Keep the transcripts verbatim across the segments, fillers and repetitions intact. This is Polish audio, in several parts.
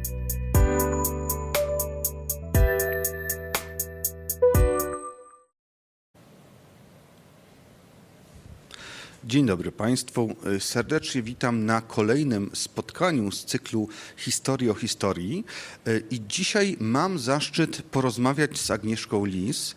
Dzień dobry Państwu. Serdecznie witam na kolejnym spotkaniu z cyklu Historii o historii. I dzisiaj mam zaszczyt porozmawiać z Agnieszką Lis,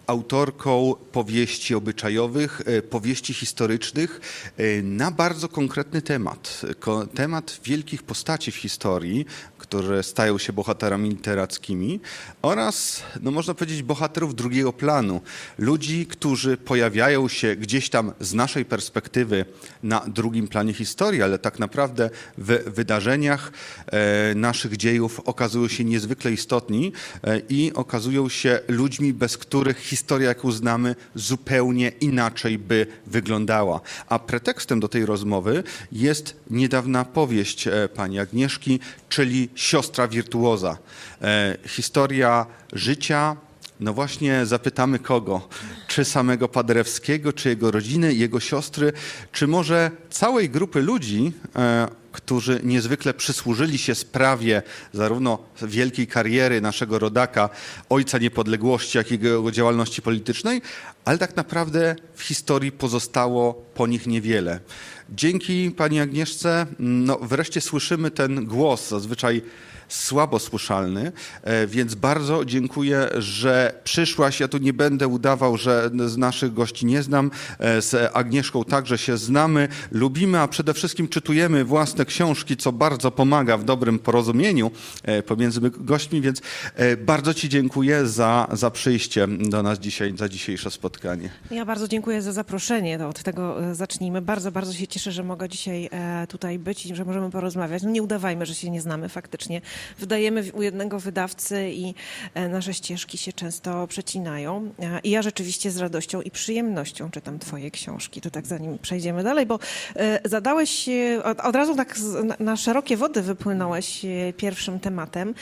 autorką powieści obyczajowych, powieści historycznych na bardzo konkretny temat. Temat wielkich postaci w historii, które stają się bohaterami literackimi oraz, no można powiedzieć, bohaterów drugiego planu. Ludzi, którzy pojawiają się gdzieś tam z naszej perspektywy na drugim planie historii, ale tak naprawdę w wydarzeniach naszych dziejów okazują się niezwykle istotni i okazują się ludźmi, bez których historia Historia, jaką znamy, zupełnie inaczej by wyglądała. A pretekstem do tej rozmowy jest niedawna powieść pani Agnieszki, czyli Siostra wirtuoza. E, historia życia, no właśnie zapytamy kogo? Czy samego Paderewskiego, czy jego rodziny, jego siostry, czy może całej grupy ludzi, e, którzy niezwykle przysłużyli się sprawie zarówno wielkiej kariery naszego rodaka, ojca niepodległości, jak i jego działalności politycznej, ale tak naprawdę w historii pozostało po nich niewiele. Dzięki pani Agnieszce no, wreszcie słyszymy ten głos, zazwyczaj słabo słyszalny, więc bardzo dziękuję, że przyszłaś. Ja tu nie będę udawał, że z naszych gości nie znam. Z Agnieszką także się znamy, lubimy, a przede wszystkim czytujemy własne książki, co bardzo pomaga w dobrym porozumieniu pomiędzy gośćmi, więc bardzo ci dziękuję za, za przyjście do nas dzisiaj, za dzisiejsze spotkanie. Ja bardzo dziękuję za zaproszenie, to od tego zacznijmy. Bardzo, bardzo się cieszę, że mogę dzisiaj tutaj być i że możemy porozmawiać. No nie udawajmy, że się nie znamy faktycznie. Wydajemy u jednego wydawcy i nasze ścieżki się często przecinają. I ja rzeczywiście z radością i przyjemnością czytam twoje książki. To tak zanim przejdziemy dalej, bo zadałeś, od razu tak na szerokie wody wypłynąłeś pierwszym tematem,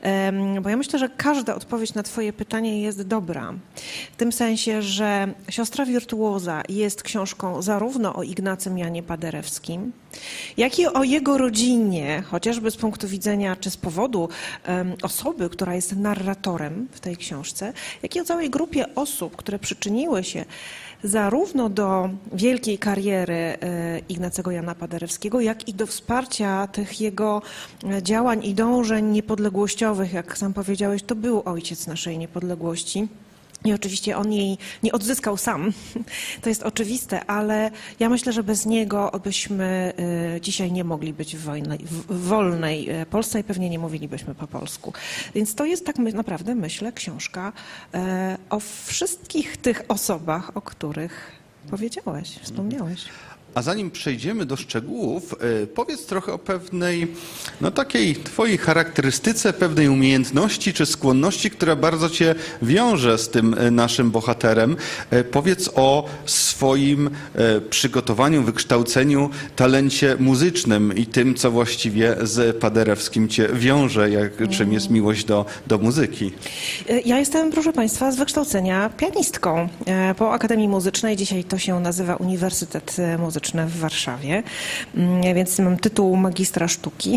bo ja myślę, że każda odpowiedź na twoje pytanie jest dobra. W tym sensie, że Siostra wirtuoza jest książką zarówno o Ignacym Janie Paderewskim, jak i o jego rodzinie, chociażby z punktu widzenia czy z powodu um, osoby, która jest narratorem w tej książce, jak i o całej grupie osób, które przyczyniły się zarówno do wielkiej kariery e, Ignacego Jana Paderewskiego, jak i do wsparcia tych jego działań i dążeń niepodległościowych. Jak sam powiedziałeś, to był ojciec naszej niepodległości. I oczywiście on jej nie odzyskał sam, to jest oczywiste, ale ja myślę, że bez niego byśmy dzisiaj nie mogli być w, wojnej, w wolnej Polsce i pewnie nie mówilibyśmy po polsku. Więc to jest tak naprawdę, myślę, książka o wszystkich tych osobach, o których powiedziałeś, wspomniałeś. A zanim przejdziemy do szczegółów, powiedz trochę o pewnej, no takiej twojej charakterystyce, pewnej umiejętności czy skłonności, która bardzo cię wiąże z tym naszym bohaterem. Powiedz o swoim przygotowaniu, wykształceniu, talencie muzycznym i tym, co właściwie z Paderewskim cię wiąże, jak, czym jest miłość do, do muzyki. Ja jestem, proszę państwa, z wykształcenia pianistką po Akademii Muzycznej. Dzisiaj to się nazywa Uniwersytet Muzyczny w Warszawie, więc mam tytuł magistra sztuki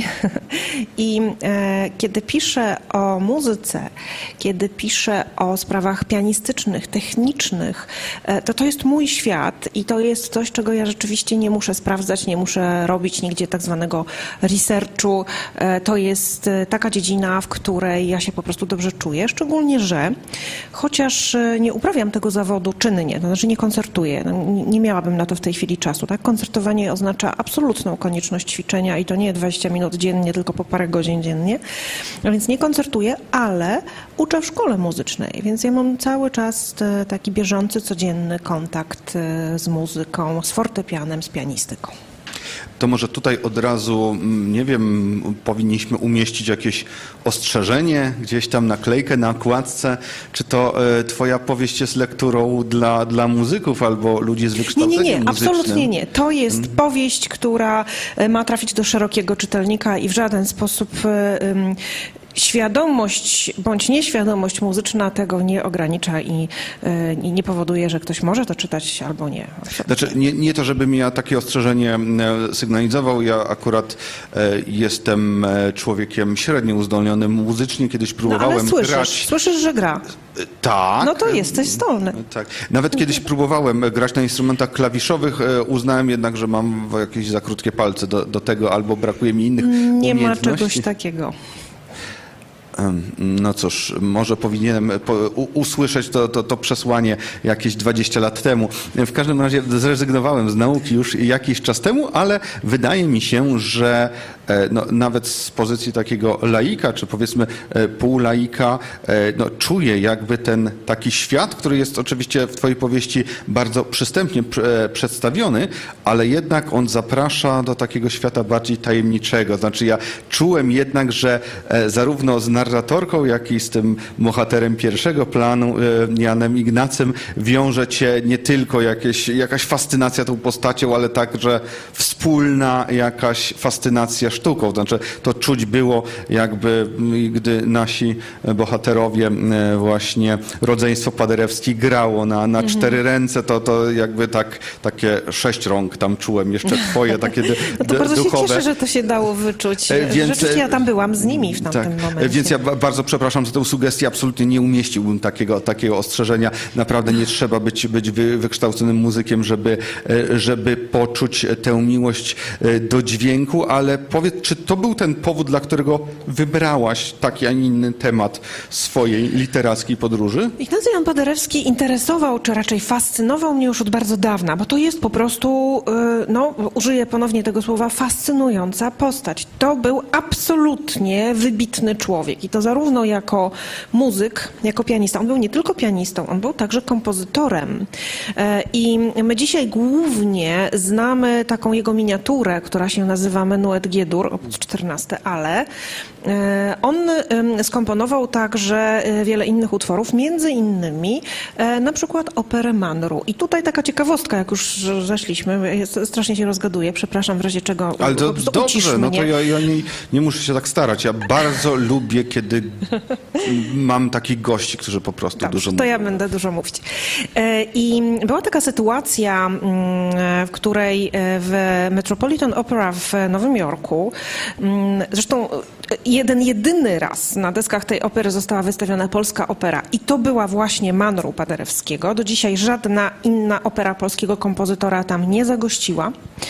i e, kiedy piszę o muzyce, kiedy piszę o sprawach pianistycznych, technicznych, e, to to jest mój świat i to jest coś, czego ja rzeczywiście nie muszę sprawdzać, nie muszę robić nigdzie tak zwanego researchu. E, to jest taka dziedzina, w której ja się po prostu dobrze czuję, szczególnie, że chociaż nie uprawiam tego zawodu czynnie, to znaczy nie koncertuję, no, nie miałabym na to w tej chwili czasu, tak? Koncertowanie oznacza absolutną konieczność ćwiczenia i to nie dwadzieścia minut dziennie, tylko po parę godzin dziennie. A więc nie koncertuję, ale uczę w szkole muzycznej, więc ja mam cały czas taki bieżący, codzienny kontakt z muzyką, z fortepianem, z pianistyką. To może tutaj od razu, nie wiem, powinniśmy umieścić jakieś ostrzeżenie, gdzieś tam naklejkę na okładce, czy to e, twoja powieść jest lekturą dla, dla muzyków albo ludzi z wykształceniem muzycznym? Nie, nie, nie, muzycznym? absolutnie nie. To jest hmm. powieść, która ma trafić do szerokiego czytelnika i w żaden sposób... Um, świadomość bądź nieświadomość muzyczna tego nie ogranicza i, i nie powoduje, że ktoś może to czytać albo nie. Znaczy, nie, nie to, żebym ja takie ostrzeżenie sygnalizował. Ja akurat e, jestem e, człowiekiem średnio uzdolnionym muzycznie. Kiedyś próbowałem no, ale słyszysz, grać. Słyszysz, że gra. E, tak. No to jesteś zdolny. Tak. Nawet kiedyś próbowałem grać na instrumentach klawiszowych. E, uznałem jednak, że mam jakieś za krótkie palce do, do tego, albo brakuje mi innych Nie ma umiejętności. czegoś takiego. No cóż, może powinienem usłyszeć to, to, to przesłanie jakieś dwadzieścia lat temu. W każdym razie zrezygnowałem z nauki już jakiś czas temu, ale wydaje mi się, że no, nawet z pozycji takiego laika, czy powiedzmy półlaika, no, czuję jakby ten taki świat, który jest oczywiście w twojej powieści bardzo przystępnie przedstawiony, ale jednak on zaprasza do takiego świata bardziej tajemniczego. Znaczy ja czułem jednak, że zarówno z narratorką, jak i z tym bohaterem pierwszego planu, Janem Ignacym, wiąże cię nie tylko jakieś, jakaś fascynacja tą postacią, ale także wspólna jakaś fascynacja sztuką. Znaczy to czuć było jakby, gdy nasi bohaterowie właśnie rodzeństwo Paderewski grało na, na cztery ręce, to, to jakby tak, takie sześć rąk tam czułem, jeszcze twoje takie d- No to bardzo duchowe. się cieszę, że to się dało wyczuć. Więc, Rzeczywiście ja tam byłam z nimi w tamtym tak, momencie. Więc ja bardzo przepraszam za tę sugestię, absolutnie nie umieściłbym takiego, takiego ostrzeżenia. Naprawdę nie trzeba być, być wy, wykształconym muzykiem, żeby, żeby poczuć tę miłość do dźwięku, ale powiedz, czy to był ten powód, dla którego wybrałaś taki, a nie inny temat swojej literackiej podróży? Ignacy Jan Paderewski interesował, czy raczej fascynował mnie już od bardzo dawna, bo to jest po prostu, no użyję ponownie tego słowa, fascynująca postać. To był absolutnie wybitny człowiek i to zarówno jako muzyk, jako pianista. On był nie tylko pianistą, on był także kompozytorem. I my dzisiaj głównie znamy taką jego miniaturę, która się nazywa Menuet G-dur, opus czternaście, ale on skomponował także wiele innych utworów, między innymi na przykład operę Manru. I tutaj taka ciekawostka, jak już zeszliśmy, strasznie się rozgaduję, przepraszam w razie czego. Ale to dobrze, no to ja, ja nie, nie muszę się tak starać. Ja bardzo lubię, kiedy mam takich gości, którzy po prostu Dobrze, dużo to mówią. ja będę dużo mówić. I była taka sytuacja, w której w Metropolitan Opera w Nowym Jorku, zresztą jeden, jedyny raz na deskach tej opery została wystawiona polska opera i to była właśnie Manru Paderewskiego. Do dzisiaj żadna inna opera polskiego kompozytora tam nie zagościła.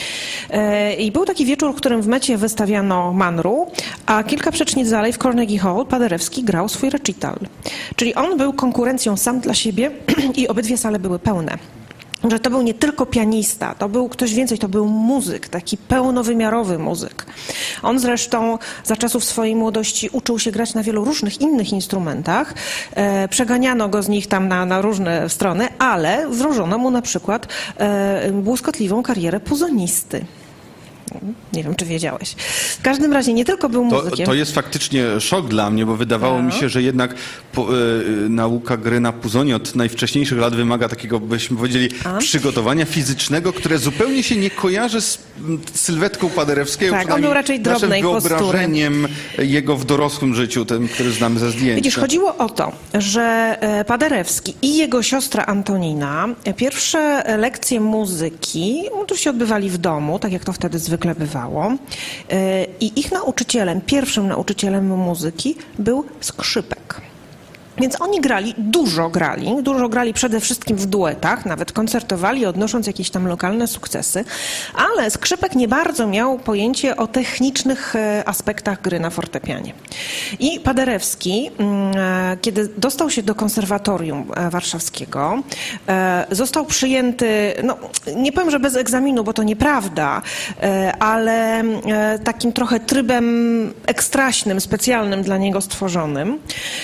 I był taki wieczór, w którym w Mecie wystawiano Manru, a kilka przecznic dalej w Carnegie Hall Paderewski grał swój recital. Czyli on był konkurencją sam dla siebie i obydwie sale były pełne. Że to był nie tylko pianista, to był ktoś więcej, to był muzyk, taki pełnowymiarowy muzyk. On zresztą za czasów swojej młodości uczył się grać na wielu różnych innych instrumentach. E, przeganiano go z nich tam na, na różne strony, ale wróżono mu na przykład e, błyskotliwą karierę puzonisty. Nie wiem, czy wiedziałeś. W każdym razie nie tylko był muzykiem. To, to jest faktycznie szok dla mnie, bo wydawało mi się, że jednak po, y, nauka gry na puzonie od najwcześniejszych lat wymaga takiego, byśmy powiedzieli, A? przygotowania fizycznego, które zupełnie się nie kojarzy z sylwetką Paderewskiego. Tak, on był raczej drobnej postury. Wyobrażeniem jego w dorosłym życiu, tym, który znamy ze zdjęć. Widzisz, chodziło o to, że Paderewski i jego siostra Antonina pierwsze lekcje muzyki oczywiście odbywali w domu, tak jak to wtedy zwykle bywało. I ich nauczycielem, pierwszym nauczycielem muzyki był skrzypek. Więc oni grali, dużo grali, dużo grali przede wszystkim w duetach, nawet koncertowali, odnosząc jakieś tam lokalne sukcesy, ale skrzypek nie bardzo miał pojęcie o technicznych aspektach gry na fortepianie. I Paderewski, kiedy dostał się do konserwatorium warszawskiego, został przyjęty, no nie powiem, że bez egzaminu, bo to nieprawda, ale takim trochę trybem ekstraśnym, specjalnym dla niego stworzonym.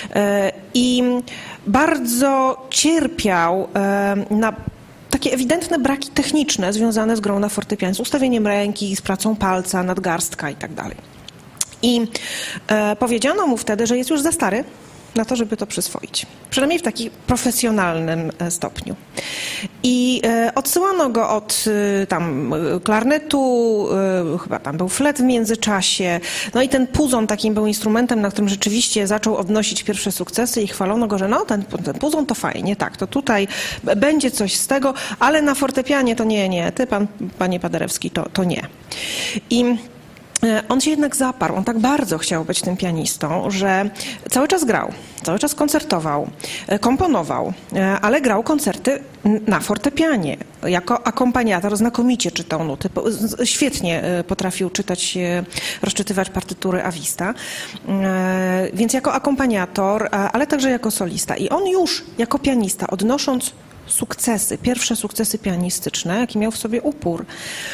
I bardzo cierpiał na takie ewidentne braki techniczne związane z grą na fortepianie, z ustawieniem ręki, z pracą palca, nadgarstka i tak dalej. I powiedziano mu wtedy, że jest już za stary na to, żeby to przyswoić. Przynajmniej w takim profesjonalnym stopniu. I odsyłano go od tam klarnetu, chyba tam był flet w międzyczasie, no i ten puzon takim był instrumentem, na którym rzeczywiście zaczął odnosić pierwsze sukcesy i chwalono go, że no ten, ten puzon to fajnie, tak, to tutaj będzie coś z tego, ale na fortepianie to nie, nie, ty pan, panie Paderewski, to, to nie. I on się jednak zaparł, on tak bardzo chciał być tym pianistą, że cały czas grał, cały czas koncertował, komponował, ale grał koncerty na fortepianie. Jako akompaniator znakomicie czytał nuty, świetnie potrafił czytać, rozczytywać partytury Avista, więc jako akompaniator, ale także jako solista. I on już jako pianista, odnosząc sukcesy, pierwsze sukcesy pianistyczne, jaki miał w sobie upór,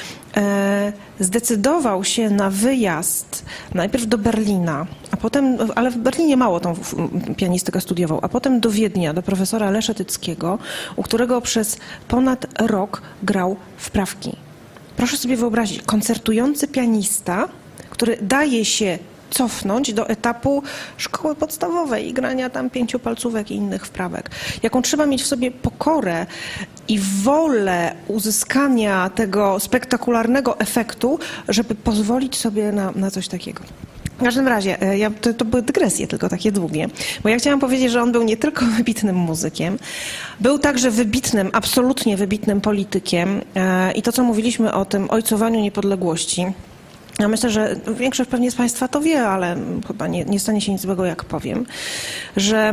zdecydował się na wyjazd najpierw do Berlina, a potem, ale w Berlinie mało tą pianistykę studiował, a potem do Wiednia, do profesora Lesza Tyckiego, u którego przez ponad rok grał wprawki. Proszę sobie wyobrazić, koncertujący pianista, który daje się cofnąć do etapu szkoły podstawowej i grania tam pięciopalcówek i innych wprawek. Jaką trzeba mieć w sobie pokorę i wolę uzyskania tego spektakularnego efektu, żeby pozwolić sobie na, na coś takiego. W każdym razie, ja, to, to były dygresje tylko takie długie, bo ja chciałam powiedzieć, że on był nie tylko wybitnym muzykiem, był także wybitnym, absolutnie wybitnym politykiem i to, co mówiliśmy o tym ojcowaniu niepodległości. Ja myślę, że większość pewnie z Państwa to wie, ale chyba nie, nie stanie się nic złego, jak powiem, że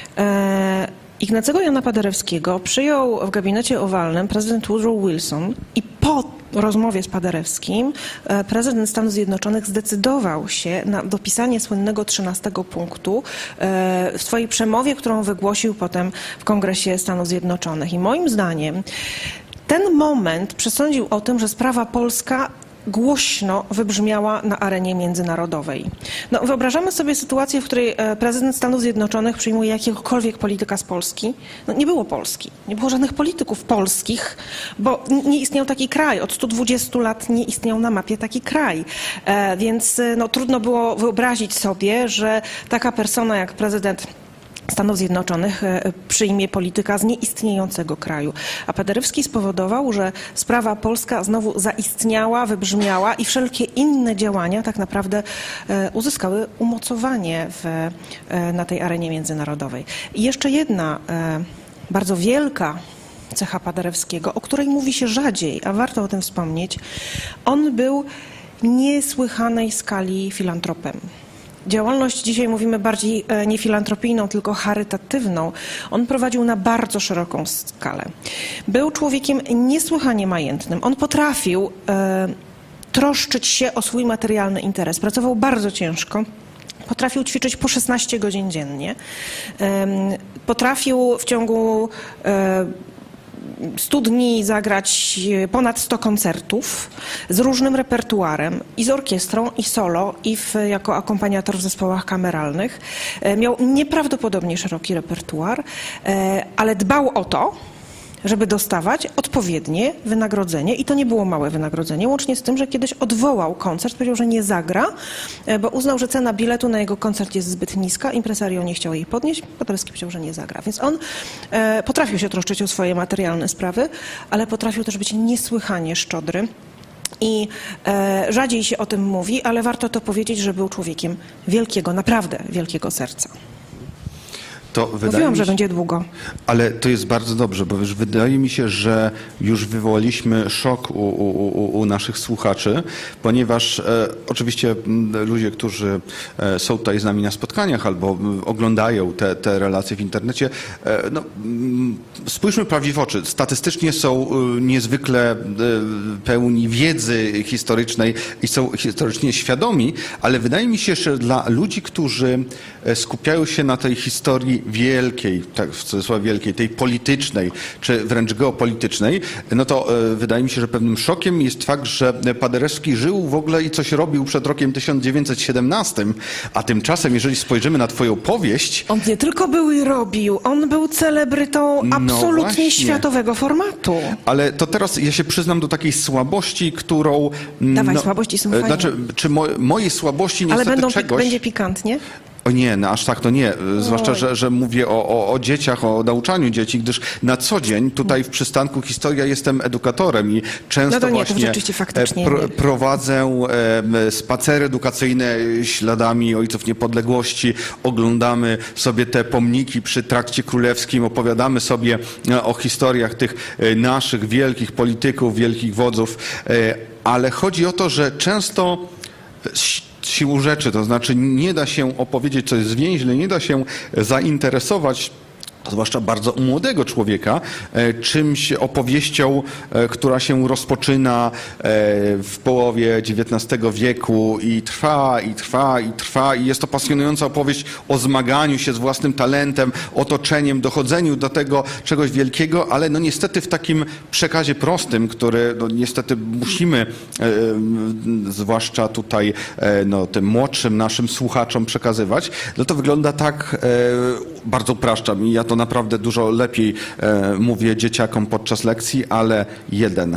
e, Ignacego Jana Paderewskiego przyjął w gabinecie owalnym prezydent Woodrow Wilson i po rozmowie z Paderewskim e, prezydent Stanów Zjednoczonych zdecydował się na dopisanie słynnego trzynastego punktu e, w swojej przemowie, którą wygłosił potem w Kongresie Stanów Zjednoczonych. I moim zdaniem ten moment przesądził o tym, że sprawa polska głośno wybrzmiała na arenie międzynarodowej. No, wyobrażamy sobie sytuację, w której prezydent Stanów Zjednoczonych przyjmuje jakiegokolwiek polityka z Polski. No, nie było Polski, nie było żadnych polityków polskich, bo nie istniał taki kraj. Od stu dwudziestu lat nie istniał na mapie taki kraj. E, więc no, trudno było wyobrazić sobie, że taka persona jak prezydent Stanów Zjednoczonych przyjmie polityka z nieistniejącego kraju. A Paderewski spowodował, że sprawa polska znowu zaistniała, wybrzmiała i wszelkie inne działania tak naprawdę uzyskały umocowanie w, na tej arenie międzynarodowej. I jeszcze jedna bardzo wielka cecha Paderewskiego, o której mówi się rzadziej, a warto o tym wspomnieć. On był niesłychanej skali filantropem. Działalność dzisiaj mówimy bardziej nie filantropijną, tylko charytatywną. On prowadził na bardzo szeroką skalę. Był człowiekiem niesłychanie majętnym. On potrafił e, troszczyć się o swój materialny interes. Pracował bardzo ciężko. Potrafił ćwiczyć po szesnaście godzin dziennie. E, potrafił w ciągu e, stu dni zagrać ponad sto koncertów z różnym repertuarem i z orkiestrą, i solo, i w, jako akompaniator w zespołach kameralnych. Miał nieprawdopodobnie szeroki repertuar, ale dbał o to, żeby dostawać odpowiednie wynagrodzenie i to nie było małe wynagrodzenie, łącznie z tym, że kiedyś odwołał koncert, powiedział, że nie zagra, bo uznał, że cena biletu na jego koncert jest zbyt niska, impresario nie chciał jej podnieść, Paderewski powiedział, że nie zagra. Więc on e, potrafił się troszczyć o swoje materialne sprawy, ale potrafił też być niesłychanie szczodry. I e, rzadziej się o tym mówi, ale warto to powiedzieć, że był człowiekiem wielkiego, naprawdę wielkiego serca. To wydaje Mówiłam, mi się, że będzie długo. Ale to jest bardzo dobrze, bo wiesz, wydaje mi się, że już wywołaliśmy szok u, u, u naszych słuchaczy, ponieważ e, oczywiście ludzie, którzy e, są tutaj z nami na spotkaniach albo oglądają te, te relacje w internecie, e, no, spójrzmy prawdzie w oczy. Statystycznie są e, niezwykle e, pełni wiedzy historycznej i są historycznie świadomi, ale wydaje mi się, że dla ludzi, którzy skupiają się na tej historii wielkiej, tak w cudzysłowie wielkiej, tej politycznej, czy wręcz geopolitycznej, no to e, wydaje mi się, że pewnym szokiem jest fakt, że Paderewski żył w ogóle i coś robił przed rokiem tysiąc dziewięćset siedemnastym, a tymczasem, jeżeli spojrzymy na twoją powieść... On nie tylko był i robił, on był celebrytą absolutnie no światowego formatu. Ale to teraz ja się przyznam do takiej słabości, którą... Dawaj, no, słabości są fajne. Znaczy, czy mo, mojej słabości niestety Ale będą, czegoś... będzie pikantnie? O nie, no aż tak to nie. Zwłaszcza, Oj. że, że mówię o, o, o dzieciach, o nauczaniu dzieci, gdyż na co dzień tutaj w przystanku Historia jestem edukatorem i często No to nie, to właśnie rzeczywiście faktycznie pro, nie. prowadzę e, spacery edukacyjne śladami Ojców Niepodległości, oglądamy sobie te pomniki przy Trakcie Królewskim, opowiadamy sobie e, o historiach tych e, naszych wielkich polityków, wielkich wodzów, e, ale chodzi o to, że często siłą rzeczy, to znaczy nie da się opowiedzieć, co jest zwięźle, nie da się zainteresować, zwłaszcza bardzo młodego człowieka, czymś, opowieścią, która się rozpoczyna w połowie dziewiętnastego wieku i trwa, i trwa, i trwa. I jest to pasjonująca opowieść o zmaganiu się z własnym talentem, otoczeniem, dochodzeniu do tego czegoś wielkiego, ale no niestety w takim przekazie prostym, który no niestety musimy, zwłaszcza tutaj no, tym młodszym naszym słuchaczom przekazywać, no to wygląda tak, bardzo upraszczam i ja to naprawdę dużo lepiej e, mówię dzieciakom podczas lekcji, ale jeden.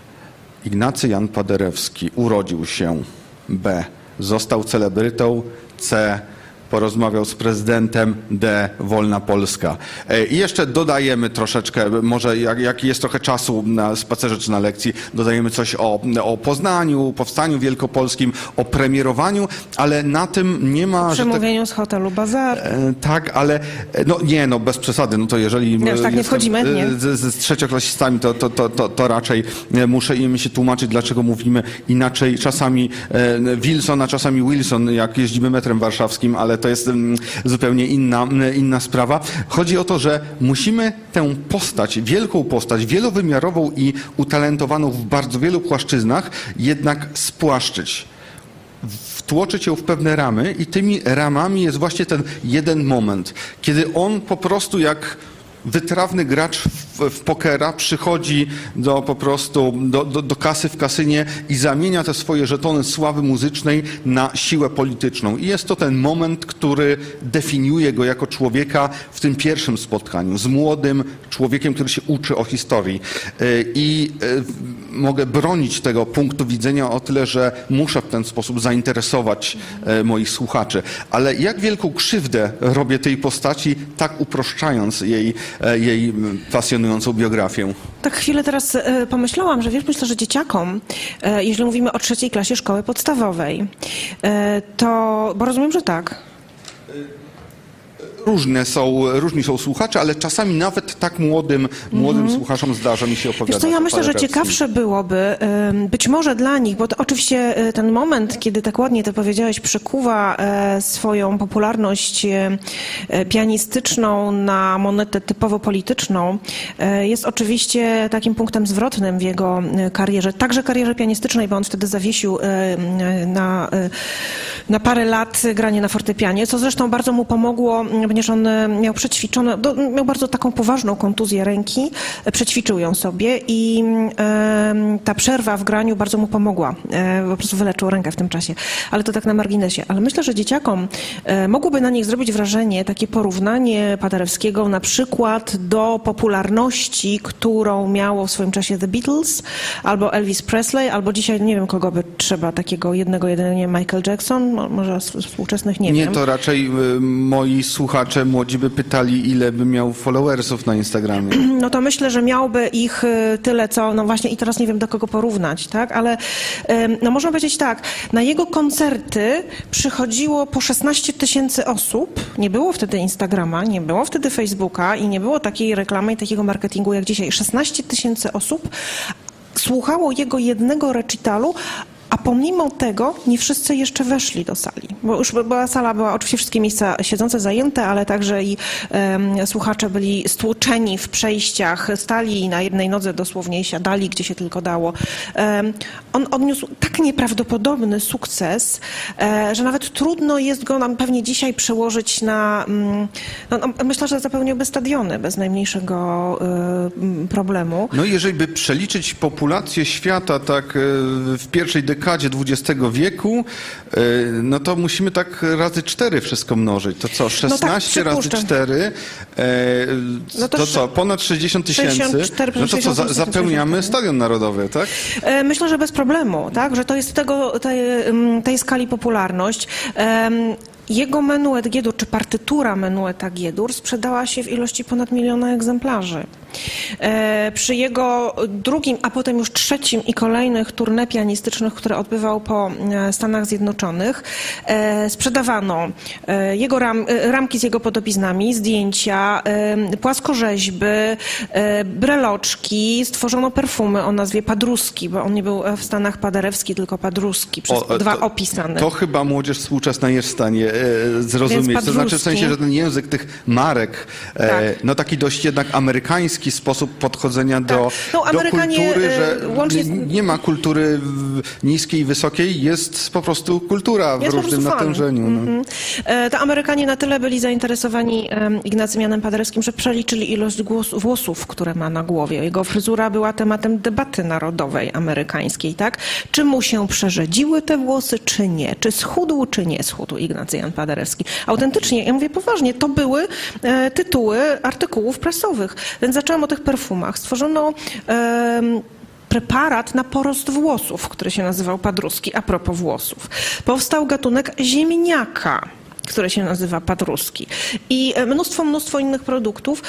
Ignacy Jan Paderewski urodził się. B. Został celebrytą. C. Porozmawiał z prezydentem. D. Wolna Polska. E, I jeszcze dodajemy troszeczkę, może jak, jak jest trochę czasu na spacerze czy na lekcji, dodajemy coś o, o Poznaniu, powstaniu wielkopolskim, o premierowaniu, ale na tym nie ma... Przemówieniu z hotelu Bazar. E, tak, ale no nie, no bez przesady, no to jeżeli Nie, już tak nie wchodzimy, nie. Z, z trzecioklasistami, to, to, to, to, to raczej muszę im się tłumaczyć, dlaczego mówimy inaczej. Czasami e, Wilson, a czasami Wilson, jak jeździmy metrem warszawskim, ale to jest um, zupełnie inna, inna sprawa. Chodzi o to, że musimy tę postać, wielką postać, wielowymiarową i utalentowaną w bardzo wielu płaszczyznach jednak spłaszczyć. Wtłoczyć ją w pewne ramy i tymi ramami jest właśnie ten jeden moment, kiedy on po prostu jak wytrawny gracz w, w pokera przychodzi do po prostu do, do, do kasy w kasynie i zamienia te swoje żetony sławy muzycznej na siłę polityczną. I jest to ten moment, który definiuje go jako człowieka w tym pierwszym spotkaniu z młodym człowiekiem, który się uczy o historii. I mogę bronić tego punktu widzenia o tyle, że muszę w ten sposób zainteresować moich słuchaczy. Ale jak wielką krzywdę robię tej postaci, tak uproszczając jej jej pasjonującą biografię. Tak chwilę teraz e, pomyślałam, że wiesz, myślę, że dzieciakom, e, jeżeli mówimy o trzeciej klasie szkoły podstawowej, e, to, bo rozumiem, że tak. Różne są, różni są słuchacze, ale czasami nawet tak młodym, młodym mm. słuchaczom zdarza mi się opowiadać. Wiesz co, ja myślę, że ciekawsze byłoby, być może dla nich, bo to oczywiście ten moment, kiedy tak ładnie to powiedziałeś, przekuwa swoją popularność pianistyczną na monetę typowo polityczną, jest oczywiście takim punktem zwrotnym w jego karierze, także karierze pianistycznej, bo on wtedy zawiesił na, na parę lat granie na fortepianie, co zresztą bardzo mu pomogło, ponieważ on miał przećwiczone, miał bardzo taką poważną kontuzję ręki, przećwiczył ją sobie i e, ta przerwa w graniu bardzo mu pomogła. E, po prostu wyleczył rękę w tym czasie. Ale to tak na marginesie. Ale myślę, że dzieciakom e, mogłoby na nich zrobić wrażenie takie porównanie Paderewskiego na przykład do popularności, którą miało w swoim czasie The Beatles, albo Elvis Presley, albo dzisiaj nie wiem, kogo by trzeba takiego jednego, jedynie Michael Jackson, może współczesnych nie, nie wiem. Nie, to raczej y, moi słuchacze młodzi by pytali, ile by miał followersów na Instagramie. No to myślę, że miałby ich tyle, co, no właśnie i teraz nie wiem, do kogo porównać, tak, ale no można powiedzieć tak, na jego koncerty przychodziło po szesnaście tysięcy osób, nie było wtedy Instagrama, nie było wtedy Facebooka i nie było takiej reklamy i takiego marketingu jak dzisiaj. szesnaście tysięcy osób słuchało jego jednego recitalu, a pomimo tego nie wszyscy jeszcze weszli do sali, bo już była sala, była oczywiście wszystkie miejsca siedzące zajęte, ale także i um, słuchacze byli stłoczeni w przejściach, stali na jednej nodze dosłownie i siadali, gdzie się tylko dało. Um, on odniósł tak nieprawdopodobny sukces, e, że nawet trudno jest go nam pewnie dzisiaj przełożyć na... Um, no, no, myślę, że zapełniłby stadiony bez najmniejszego um, problemu. No i jeżeli by przeliczyć populację świata tak w pierwszej dekadzie dwudziestego wieku, no to musimy tak razy cztery wszystko mnożyć. To co, szesnaście no tak, razy cztery, no to, to co, ponad sześćdziesiąt tysięcy, no to co, za, zapełniamy Stadion Narodowy, tak? Myślę, że bez problemu, tak, że to jest tego, tej, tej skali popularność. jego menuet G-dur, czy partytura menueta G-dur sprzedała się w ilości ponad miliona egzemplarzy. E, przy jego drugim, a potem już trzecim i kolejnych tournée pianistycznych, które odbywał po Stanach Zjednoczonych, e, sprzedawano e, jego ram, e, ramki z jego podobiznami, zdjęcia, e, płaskorzeźby, e, breloczki, stworzono perfumy o nazwie Padruski, bo on nie był w Stanach Paderewski, tylko Padruski, przez o, dwa to, opisane. To chyba młodzież współczesna jest w stanie e, zrozumieć. To znaczy w sensie, że ten język tych marek, e, tak. no taki dość jednak amerykański sposób podchodzenia do, tak. no, do kultury, że łącznie... nie, nie ma kultury niskiej i wysokiej, jest po prostu kultura w jest różnym natężeniu. No. Mm-hmm. To Amerykanie na tyle byli zainteresowani Ignacym Janem Paderewskim, że przeliczyli ilość głos, włosów, które ma na głowie. Jego fryzura była tematem debaty narodowej amerykańskiej, tak? Czy mu się przerzedziły te włosy, czy nie? Czy schudł, czy nie schudł Ignacy Jan Paderewski? Autentycznie, ja mówię poważnie, to były e, tytuły artykułów prasowych. Więc zaczęłam o tych perfumach. Stworzono e, preparat na porost włosów, który się nazywał Padruski, a propos włosów. Powstał gatunek ziemniaka, które się nazywa Padruski. I mnóstwo, mnóstwo innych produktów.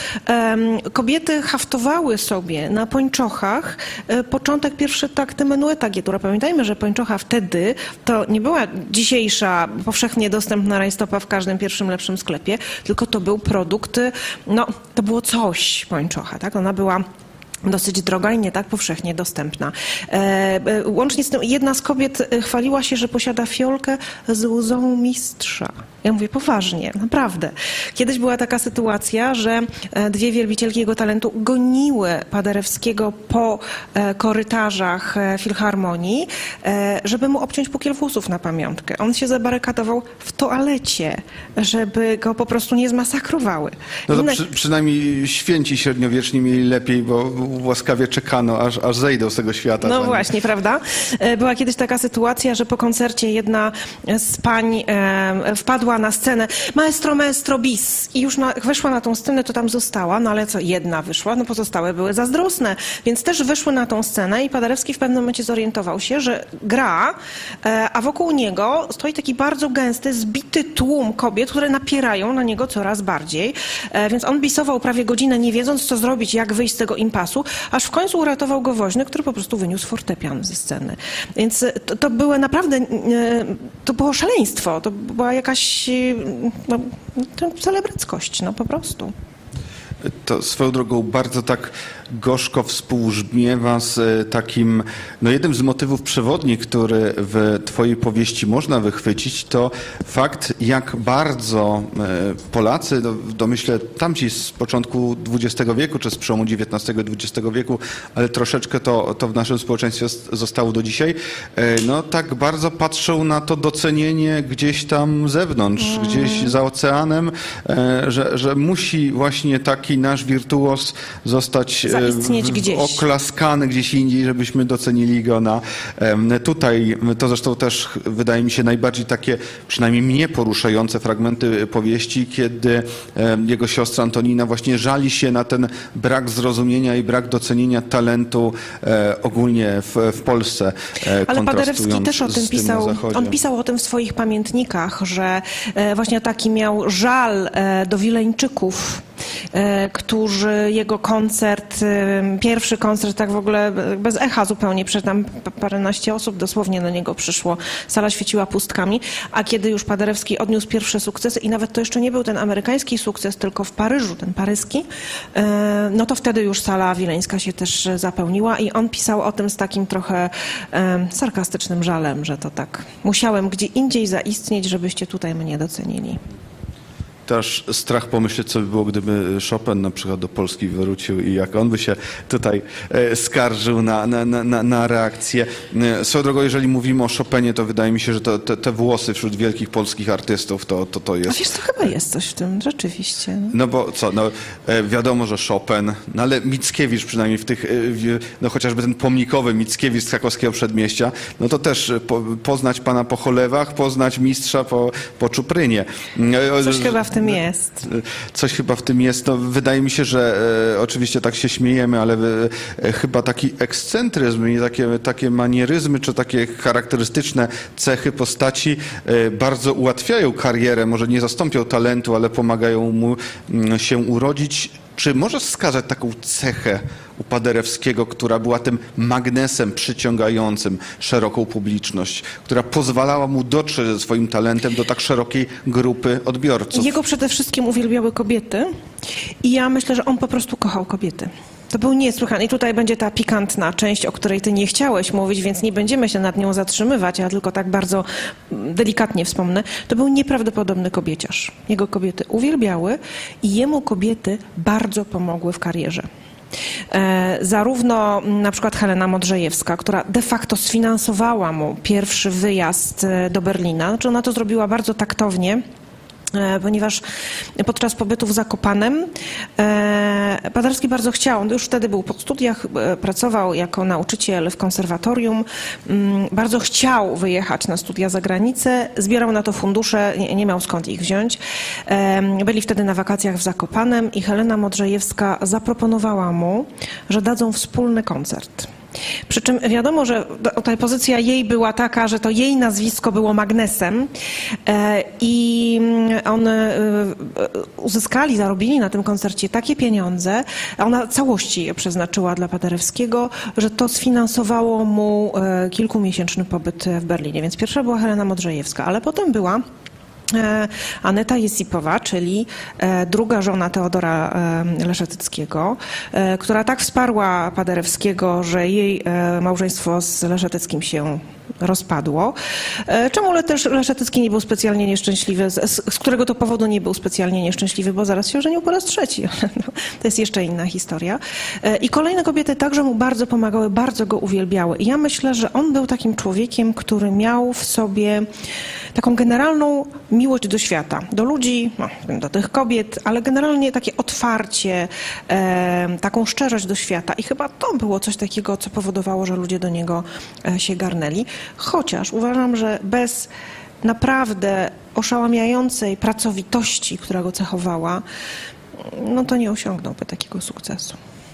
Kobiety haftowały sobie na pończochach początek, pierwsze takty menueta G-dura. Pamiętajmy, że pończocha wtedy to nie była dzisiejsza, powszechnie dostępna rajstopa w każdym pierwszym lepszym sklepie, tylko to był produkt, no to było coś pończocha, tak? Ona była dosyć droga i nie tak powszechnie dostępna. E, łącznie z tym jedna z kobiet chwaliła się, że posiada fiolkę z łzą mistrza. Ja mówię poważnie, naprawdę. Kiedyś była taka sytuacja, że dwie wielbicielki jego talentu goniły Paderewskiego po korytarzach filharmonii, żeby mu obciąć pukiel włosów na pamiątkę. On się zabarykadował w toalecie, żeby go po prostu nie zmasakrowały. No to przy, przynajmniej święci średniowieczni mieli lepiej, bo łaskawie czekano, aż, aż zejdą z tego świata. No właśnie, prawda? Była kiedyś taka sytuacja, że po koncercie jedna z pań e, wpadła na scenę, maestro, maestro, bis. I już na, wyszła na tą scenę, to tam została, no ale co, jedna wyszła, no pozostałe były zazdrosne. Więc też wyszły na tą scenę i Paderewski w pewnym momencie zorientował się, że gra, e, a wokół niego stoi taki bardzo gęsty, zbity tłum kobiet, które napierają na niego coraz bardziej. E, więc on bisował prawie godzinę, nie wiedząc, co zrobić, jak wyjść z tego impasu, aż w końcu uratował go woźny, który po prostu wyniósł fortepian ze sceny. Więc to, to było naprawdę, e, to było szaleństwo, to była jakaś no, celebryckość, no po prostu. To swoją drogą bardzo tak gorzko współbrzmiewa z takim, no jednym z motywów przewodnich, który w twojej powieści można wychwycić, to fakt, jak bardzo Polacy, no, domyślę tamci z początku dwudziestego wieku, czy z przełomu dziewiętnastego i dwudziestego wieku, ale troszeczkę to, to w naszym społeczeństwie zostało do dzisiaj, no tak bardzo patrzą na to docenienie gdzieś tam zewnątrz, mm. gdzieś za oceanem, że, że musi właśnie taki nasz wirtuoz zostać zaistnieć gdzieś, oklaskany gdzieś indziej, żebyśmy docenili go na tutaj. To zresztą też wydaje mi się najbardziej takie, przynajmniej mnie poruszające fragmenty powieści, kiedy jego siostra Antonina właśnie żali się na ten brak zrozumienia i brak docenienia talentu ogólnie w, w Polsce. Ale Paderewski też o tym pisał. On pisał o tym w swoich pamiętnikach, że właśnie taki miał żal do Wileńczyków, którzy jego koncert, pierwszy koncert tak w ogóle bez echa zupełnie, przecież tam paręnaście osób dosłownie do niego przyszło, sala świeciła pustkami, a kiedy już Paderewski odniósł pierwsze sukcesy i nawet to jeszcze nie był ten amerykański sukces, tylko w Paryżu, ten paryski, no to wtedy już sala wileńska się też zapełniła i on pisał o tym z takim trochę sarkastycznym żalem, że to tak, musiałem gdzie indziej zaistnieć, żebyście tutaj mnie docenili. Też strach pomyśleć, co by było, gdyby Chopin na przykład do Polski wrócił i jak on by się tutaj skarżył na, na, na, na reakcję. Swoją drogą, jeżeli mówimy o Chopinie, to wydaje mi się, że to, te, te włosy wśród wielkich polskich artystów, to, to, to jest... A wiesz, to chyba jest coś w tym, rzeczywiście. No, no bo co, no wiadomo, że Chopin, no ale Mickiewicz przynajmniej w tych, no chociażby ten pomnikowy Mickiewicz z krakowskiego Przedmieścia, no to też po, poznać pana po cholewach, poznać mistrza po, po czuprynie. Coś chyba w tym tym jest. Coś chyba w tym jest. No, wydaje mi się, że e, oczywiście tak się śmiejemy, ale e, chyba taki ekscentryzm i takie, takie manieryzmy, czy takie charakterystyczne cechy postaci e, bardzo ułatwiają karierę. Może nie zastąpią talentu, ale pomagają mu m, się urodzić. Czy możesz wskazać taką cechę u Paderewskiego, która była tym magnesem przyciągającym szeroką publiczność, która pozwalała mu dotrzeć ze swoim talentem do tak szerokiej grupy odbiorców? Jego przede wszystkim uwielbiały kobiety i ja myślę, że on po prostu kochał kobiety. To był niesłychany. I tutaj będzie ta pikantna część, o której ty nie chciałeś mówić, więc nie będziemy się nad nią zatrzymywać, ja tylko tak bardzo delikatnie wspomnę. To był nieprawdopodobny kobieciarz. Jego kobiety uwielbiały i jemu kobiety bardzo pomogły w karierze. E, zarówno na przykład Helena Modrzejewska, która de facto sfinansowała mu pierwszy wyjazd do Berlina. Znaczy ona to zrobiła bardzo taktownie, ponieważ podczas pobytu w Zakopanem e, Paderewski bardzo chciał, on już wtedy był po studiach, e, pracował jako nauczyciel w konserwatorium, m, bardzo chciał wyjechać na studia za granicę, zbierał na to fundusze, nie, nie miał skąd ich wziąć. E, byli wtedy na wakacjach w Zakopanem i Helena Modrzejewska zaproponowała mu, że dadzą wspólny koncert. Przy czym wiadomo, że ta pozycja jej była taka, że to jej nazwisko było magnesem i on uzyskali, zarobili na tym koncercie takie pieniądze, a ona całości je przeznaczyła dla Paderewskiego, że to sfinansowało mu kilkumiesięczny pobyt w Berlinie. Więc pierwsza była Helena Modrzejewska, ale potem była Aneta Jesipowa, czyli druga żona Teodora Leszetyckiego, która tak wsparła Paderewskiego, że jej małżeństwo z Leszetyckim się rozpadło. Czemu też Leszetycki nie był specjalnie nieszczęśliwy, z, z którego to powodu nie był specjalnie nieszczęśliwy, bo zaraz się żenił po raz trzeci. To jest jeszcze inna historia. I kolejne kobiety także mu bardzo pomagały, bardzo go uwielbiały. I ja myślę, że on był takim człowiekiem, który miał w sobie taką generalną miłość do świata, do ludzi, no, do tych kobiet, ale generalnie takie otwarcie, e, taką szczerość do świata. I chyba to było coś takiego, co powodowało, że ludzie do niego e, się garnęli. Chociaż uważam, że bez naprawdę oszałamiającej pracowitości, która go cechowała, no to nie osiągnąłby takiego sukcesu.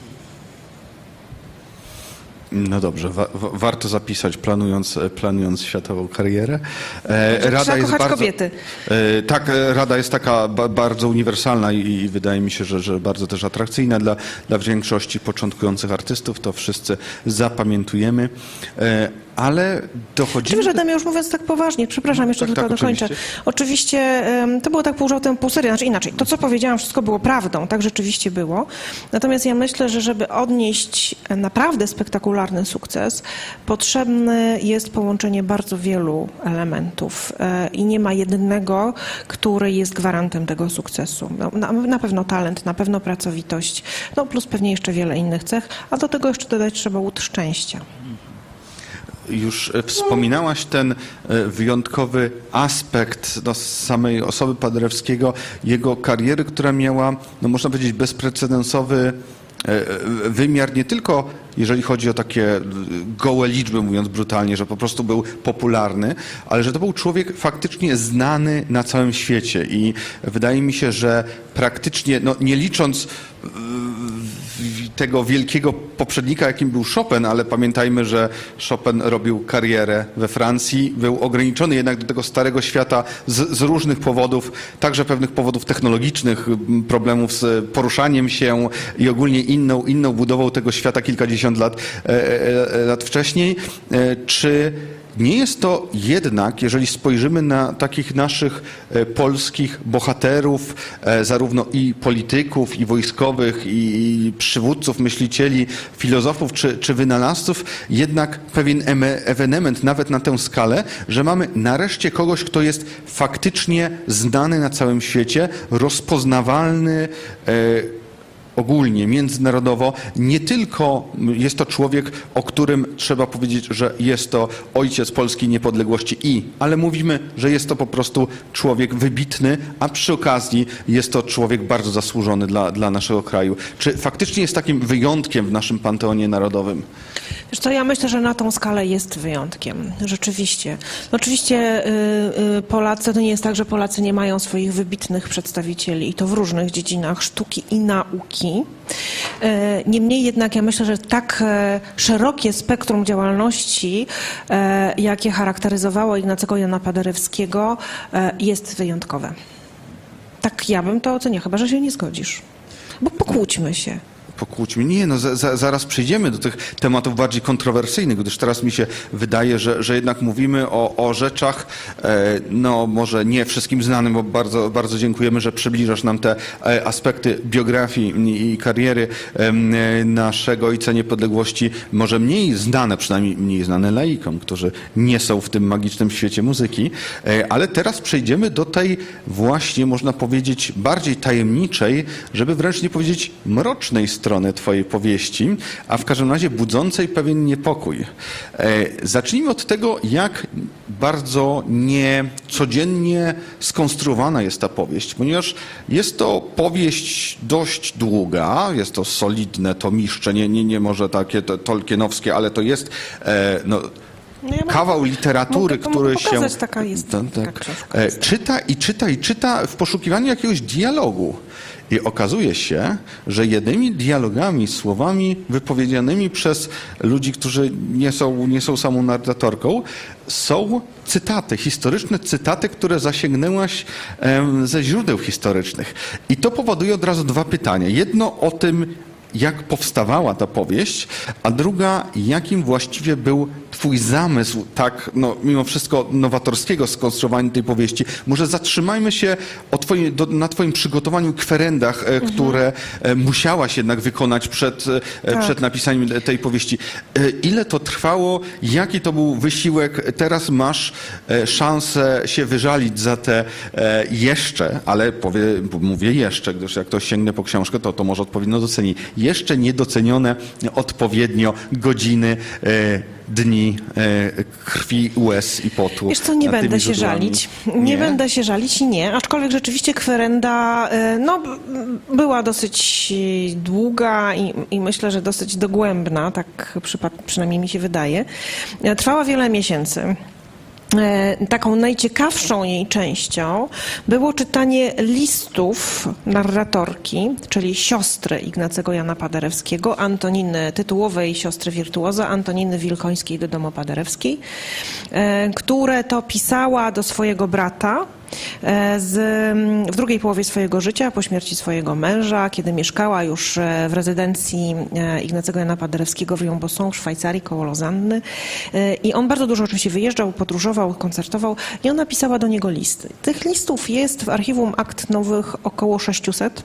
No dobrze, wa warto zapisać, planując, planując światową karierę. E, Rada Trzeba jest kochać bardzo, kobiety. E, tak, Rada jest taka ba bardzo uniwersalna i, i wydaje mi się, że, że bardzo też atrakcyjna dla, dla większości początkujących artystów. To wszyscy zapamiętujemy. E, ale dochodzimy... Oczywiście, Adam, ja już mówiąc tak poważnie, przepraszam, jeszcze tak, tylko tak, dokończę. Oczywiście, oczywiście to było tak pół żartem, pół serio, znaczy inaczej. To, co powiedziałam, wszystko było prawdą, tak rzeczywiście było. Natomiast ja myślę, że żeby odnieść naprawdę spektakularny sukces, potrzebne jest połączenie bardzo wielu elementów i nie ma jednego, który jest gwarantem tego sukcesu. No, na, na pewno talent, na pewno pracowitość, no plus pewnie jeszcze wiele innych cech, a do tego jeszcze dodać trzeba łód szczęścia. Już wspominałaś ten wyjątkowy aspekt no, samej osoby Paderewskiego, jego kariery, która miała, no można powiedzieć, bezprecedensowy wymiar nie tylko jeżeli chodzi o takie gołe liczby, mówiąc brutalnie, że po prostu był popularny, ale że to był człowiek faktycznie znany na całym świecie i wydaje mi się, że praktycznie, no nie licząc tego wielkiego poprzednika, jakim był Chopin, ale pamiętajmy, że Chopin robił karierę we Francji, był ograniczony jednak do tego starego świata z, z różnych powodów, także pewnych powodów technologicznych, problemów z poruszaniem się i ogólnie inną, inną budową tego świata kilkadziesiąt lat, e, e, lat wcześniej. E, czy nie jest to jednak, jeżeli spojrzymy na takich naszych e, polskich bohaterów, e, zarówno i polityków, i wojskowych, i, i przywódców, myślicieli, filozofów czy, czy wynalazców, jednak pewien ewenement nawet na tę skalę, że mamy nareszcie kogoś, kto jest faktycznie znany na całym świecie, rozpoznawalny, e, ogólnie, międzynarodowo, nie tylko jest to człowiek, o którym trzeba powiedzieć, że jest to ojciec polskiej niepodległości i, ale mówimy, że jest to po prostu człowiek wybitny, a przy okazji jest to człowiek bardzo zasłużony dla, dla naszego kraju. Czy faktycznie jest takim wyjątkiem w naszym panteonie narodowym? Wiesz co, ja myślę, że na tą skalę jest wyjątkiem. Rzeczywiście. No oczywiście y, y, Polacy, to nie jest tak, że Polacy nie mają swoich wybitnych przedstawicieli i to w różnych dziedzinach sztuki i nauki. Y, niemniej jednak ja myślę, że tak y, szerokie spektrum działalności, y, jakie charakteryzowało Ignacego Jana Paderewskiego, y, jest wyjątkowe. Tak ja bym to oceniła, chyba że się nie zgodzisz. Bo pokłóćmy się. Pokłóćmy. Nie, no za, za, zaraz przejdziemy do tych tematów bardziej kontrowersyjnych, gdyż teraz mi się wydaje, że, że jednak mówimy o, o rzeczach, e, no może nie wszystkim znanym, bo bardzo, bardzo dziękujemy, że przybliżasz nam te e, aspekty biografii i, i kariery e, naszego Ojca Niepodległości, może mniej znane, przynajmniej mniej znane laikom, którzy nie są w tym magicznym świecie muzyki, e, ale teraz przejdziemy do tej właśnie, można powiedzieć, bardziej tajemniczej, żeby wręcz nie powiedzieć mrocznej strony strony twojej powieści, a w każdym razie budzącej pewien niepokój. E, zacznijmy od tego, jak bardzo niecodziennie skonstruowana jest ta powieść, ponieważ jest to powieść dość długa, jest to solidne tomiszcze, nie, nie, nie może takie to, tolkienowskie, ale to jest e, no, No ja kawał literatury, mogę, który mogę się taka jest, tak, taka tak, książka e, jest. czyta i czyta i czyta w poszukiwaniu jakiegoś dialogu. I okazuje się, że jedynymi dialogami, słowami wypowiedzianymi przez ludzi, którzy nie są, nie są samą narratorką, są cytaty, historyczne cytaty, które zasięgnęłaś em, ze źródeł historycznych. I to powoduje od razu dwa pytania. Jedno o tym, jak powstawała ta powieść, a druga, jakim właściwie był twój zamysł, tak, no, mimo wszystko nowatorskiego skonstruowania tej powieści. Może zatrzymajmy się o twoim, do, na twoim przygotowaniu, kwerendach, e, mhm. które e, musiałaś jednak wykonać przed, e, tak. przed napisaniem tej powieści. E, ile to trwało? Jaki to był wysiłek? Teraz masz e, szansę się wyżalić za te e, jeszcze, ale powie, mówię jeszcze, gdyż jak ktoś sięgnie po książkę, to to może odpowiednio doceni. Jeszcze niedocenione odpowiednio godziny, e, dni e, krwi, łez i potu. Wiesz co, nie będę się źródłami. żalić. Nie, Nie będę się żalić i nie, aczkolwiek rzeczywiście kwerenda e, no, była dosyć długa i, i myślę, że dosyć dogłębna, tak przypad- przynajmniej mi się wydaje. E, Trwała wiele miesięcy. Taką najciekawszą jej częścią było czytanie listów narratorki, czyli siostry Ignacego Jana Paderewskiego, Antoniny, tytułowej siostry wirtuoza, Antoniny Wilkońskiej do domu Paderewskiej, które to pisała do swojego brata z, w drugiej połowie swojego życia, po śmierci swojego męża, kiedy mieszkała już w rezydencji Ignacego Jana Paderewskiego w Riom-Bosson w Szwajcarii koło Lozanny. I on bardzo dużo oczywiście wyjeżdżał, podróżował, koncertował i ona pisała do niego listy. Tych listów jest w archiwum akt nowych około sześciuset.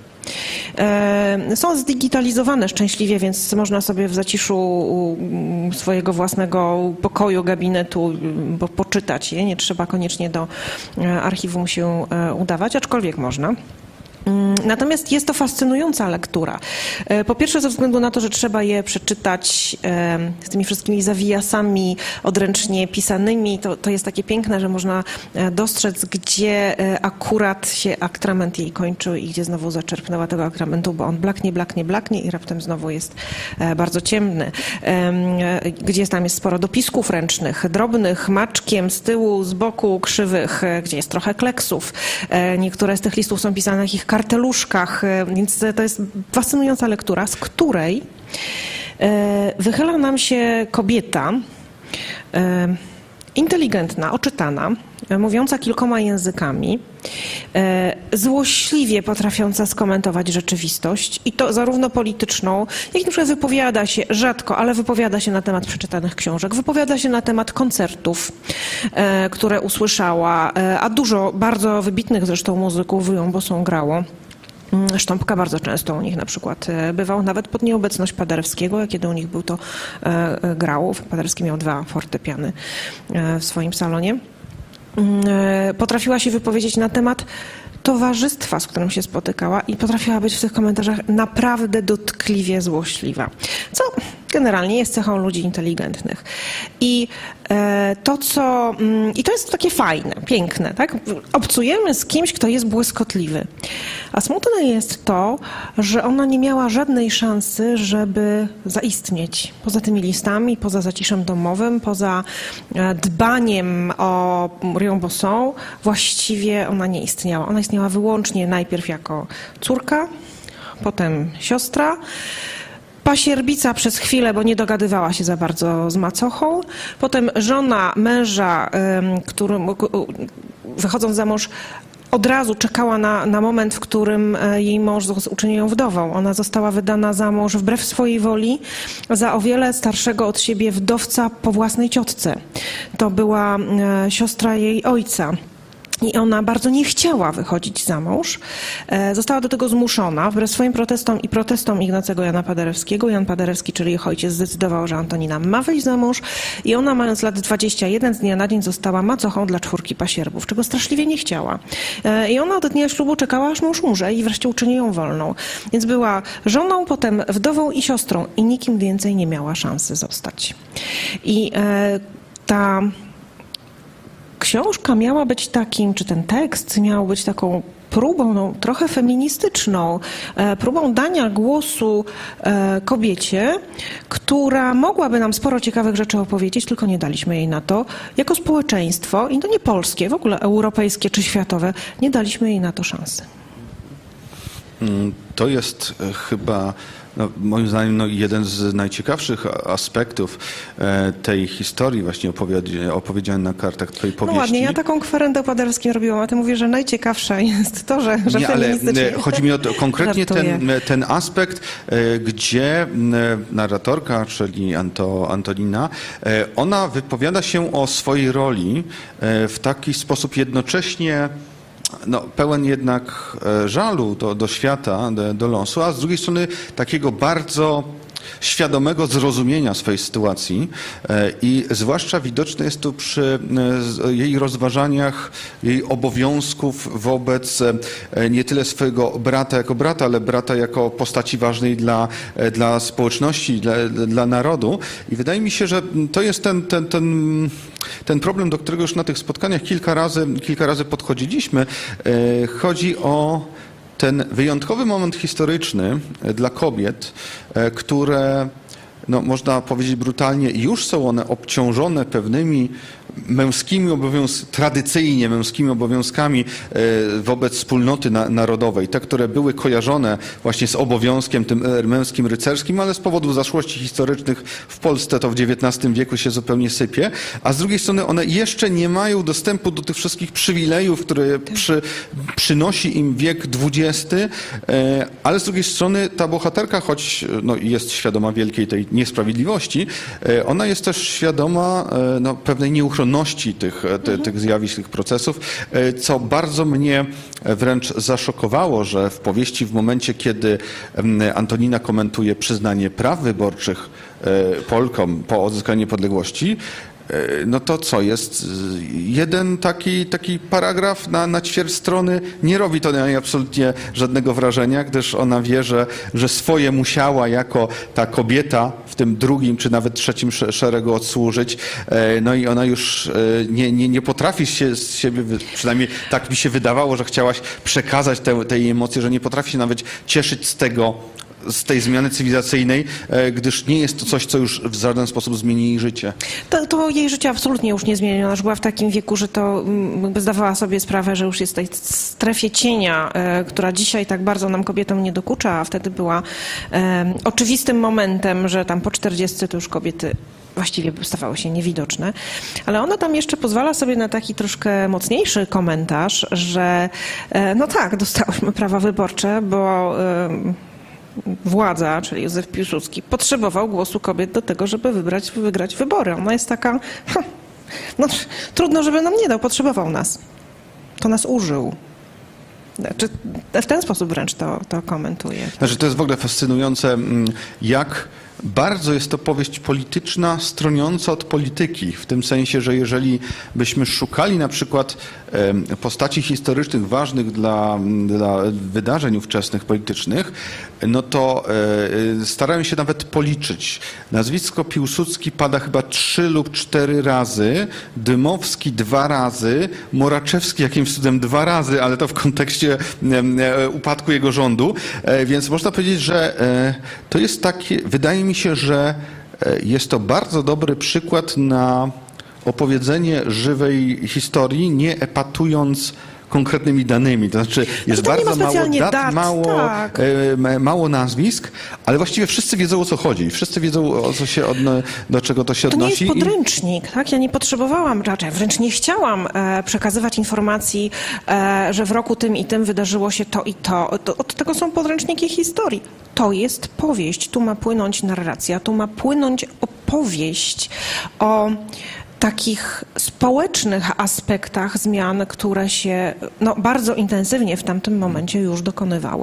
Są zdigitalizowane szczęśliwie, więc można sobie w zaciszu swojego własnego pokoju, gabinetu poczytać je. Nie trzeba koniecznie do archiwum się udawać, aczkolwiek można. Natomiast jest to fascynująca lektura. Po pierwsze ze względu na to, że trzeba je przeczytać z tymi wszystkimi zawijasami odręcznie pisanymi. To, to jest takie piękne, że można dostrzec, gdzie akurat się atrament jej kończył i gdzie znowu zaczerpnęła tego atramentu, bo on blaknie, blaknie, blaknie i raptem znowu jest bardzo ciemny. Gdzie tam jest sporo dopisków ręcznych, drobnych, maczkiem, z tyłu, z boku, krzywych, gdzie jest trochę kleksów. Niektóre z tych listów są pisane w ich karteluszkach, więc to jest fascynująca lektura, z której wychyla nam się kobieta inteligentna, oczytana, mówiąca kilkoma językami, złośliwie potrafiąca skomentować rzeczywistość i to zarówno polityczną, jak i na przykład wypowiada się, rzadko, ale wypowiada się na temat przeczytanych książek, wypowiada się na temat koncertów, które usłyszała, a dużo bardzo wybitnych zresztą muzyków w Riom-Bosson grało. Sztąpka bardzo często u nich na przykład bywał, nawet pod nieobecność Paderewskiego, kiedy u nich był, to grał. Paderewski miał dwa fortepiany w swoim salonie. Potrafiła się wypowiedzieć na temat towarzystwa, z którym się spotykała i potrafiła być w tych komentarzach naprawdę dotkliwie złośliwa. Co generalnie jest cechą ludzi inteligentnych. I e, to, co... Mm, I to jest takie fajne, piękne, tak? Obcujemy z kimś, kto jest błyskotliwy. A smutne jest to, że ona nie miała żadnej szansy, żeby zaistnieć. Poza tymi listami, poza zaciszem domowym, poza e, dbaniem o Riom-Bosson, właściwie ona nie istniała. Ona istniała wyłącznie najpierw jako córka, potem siostra, pasierbica przez chwilę, bo nie dogadywała się za bardzo z macochą. Potem żona męża, którym, wychodząc za mąż, od razu czekała na, na moment, w którym jej mąż uczynił ją wdową. Ona została wydana za mąż wbrew swojej woli za o wiele starszego od siebie wdowca po własnej ciotce. To była siostra jej ojca. I ona bardzo nie chciała wychodzić za mąż. Została do tego zmuszona, wbrew swoim protestom i protestom Ignacego Jana Paderewskiego. Jan Paderewski, czyli ich ojciec, zdecydował, że Antonina ma wyjść za mąż i ona, mając lat dwadzieścia jeden, z dnia na dzień została macochą dla czwórki pasierbów, czego straszliwie nie chciała. I ona od dnia ślubu czekała, aż mąż umrze i wreszcie uczyni ją wolną. Więc była żoną, potem wdową i siostrą i nikim więcej nie miała szansy zostać. I e, ta... Książka miała być takim, czy ten tekst miał być taką próbą no, trochę feministyczną, e, próbą dania głosu e, kobiecie, która mogłaby nam sporo ciekawych rzeczy opowiedzieć, tylko nie daliśmy jej na to. Jako społeczeństwo, i to nie polskie, w ogóle europejskie czy światowe, nie daliśmy jej na to szansy. To jest chyba... No, moim zdaniem no, jeden z najciekawszych aspektów e, tej historii właśnie opowiedzianej opowiedziany na kartach twojej powieści. No ładnie, ja taką kwerendę Paderewskim robiłam, a ty mówisz, że najciekawsza jest to, że, że nie, ale feministycznie... chodzi mi o to, konkretnie ten, ten aspekt, e, gdzie e, narratorka, czyli Anto, Antonina, e, ona wypowiada się o swojej roli e, w taki sposób jednocześnie no, pełen jednak żalu do, do świata, do, do losu, a z drugiej strony takiego bardzo świadomego zrozumienia swojej sytuacji i zwłaszcza widoczne jest to przy jej rozważaniach, jej obowiązków wobec nie tyle swojego brata jako brata, ale brata jako postaci ważnej dla, dla społeczności, dla, dla narodu. I wydaje mi się, że to jest ten, ten, ten, ten problem, do którego już na tych spotkaniach kilka razy, kilka razy podchodziliśmy. Chodzi o ten wyjątkowy moment historyczny dla kobiet, które, no, można powiedzieć brutalnie, już są one obciążone pewnymi męskimi obowiązkami, tradycyjnie męskimi obowiązkami wobec wspólnoty narodowej, te, które były kojarzone właśnie z obowiązkiem tym męskim, rycerskim, ale z powodu zaszłości historycznych w Polsce to w dziewiętnastym wieku się zupełnie sypie, a z drugiej strony one jeszcze nie mają dostępu do tych wszystkich przywilejów, które przy, przynosi im wiek dwudziesty, ale z drugiej strony ta bohaterka, choć no, jest świadoma wielkiej tej niesprawiedliwości, ona jest też świadoma no, pewnej nieuchronności tych, te, tych zjawisk, tych procesów, co bardzo mnie wręcz zaszokowało, że w powieści w momencie, kiedy Antonina komentuje przyznanie praw wyborczych Polkom po odzyskaniu niepodległości, no to co, jest jeden taki, taki paragraf na, na ćwierć strony, nie robi to na niej absolutnie żadnego wrażenia, gdyż ona wie, że, że swoje musiała jako ta kobieta w tym drugim czy nawet trzecim szeregu odsłużyć, no i ona już nie, nie, nie potrafi się z siebie, przynajmniej tak mi się wydawało, że chciałaś przekazać te, te jej emocje, że nie potrafi się nawet cieszyć z tego, z tej zmiany cywilizacyjnej, gdyż nie jest to coś, co już w żaden sposób zmieni jej życie. To, to jej życie absolutnie już nie zmieni. Ona już była w takim wieku, że to jakby zdawała sobie sprawę, że już jest w tej strefie cienia, e, która dzisiaj tak bardzo nam kobietom nie dokucza, a wtedy była e, oczywistym momentem, że tam po czterdziestce to już kobiety właściwie stawały się niewidoczne. Ale ona tam jeszcze pozwala sobie na taki troszkę mocniejszy komentarz, że e, no tak, dostałyśmy prawa wyborcze, bo e, władza, czyli Józef Piłsudski, potrzebował głosu kobiet do tego, żeby wybrać, wygrać wybory. Ona jest taka, no trudno, żeby nam nie dał, potrzebował nas. To nas użył. Znaczy, w ten sposób wręcz to, to komentuje. Znaczy, to jest w ogóle fascynujące, jak Bardzo jest to powieść polityczna, stroniąca od polityki, w tym sensie, że jeżeli byśmy szukali na przykład postaci historycznych ważnych dla, dla wydarzeń ówczesnych politycznych, no to starałem się nawet policzyć. Nazwisko Piłsudski pada chyba trzy lub cztery razy, Dymowski dwa razy, Moraczewski jakimś cudem dwa razy, ale to w kontekście upadku jego rządu. Więc można powiedzieć, że to jest takie, wydaje mi się, że jest to bardzo dobry przykład na opowiedzenie żywej historii, nie epatując konkretnymi danymi. To znaczy jest to bardzo mało dat, dat mało, tak. e, mało nazwisk, ale właściwie wszyscy wiedzą, o co chodzi. Wszyscy wiedzą, o co się odno, do czego to się to odnosi. To nie jest podręcznik, tak? Ja nie potrzebowałam, raczej wręcz nie chciałam e, przekazywać informacji, e, że w roku tym i tym wydarzyło się to i to. to. Od tego są podręczniki historii. To jest powieść. Tu ma płynąć narracja, tu ma płynąć opowieść o takich społecznych aspektach zmian, które się no, bardzo intensywnie w tamtym momencie już dokonywały.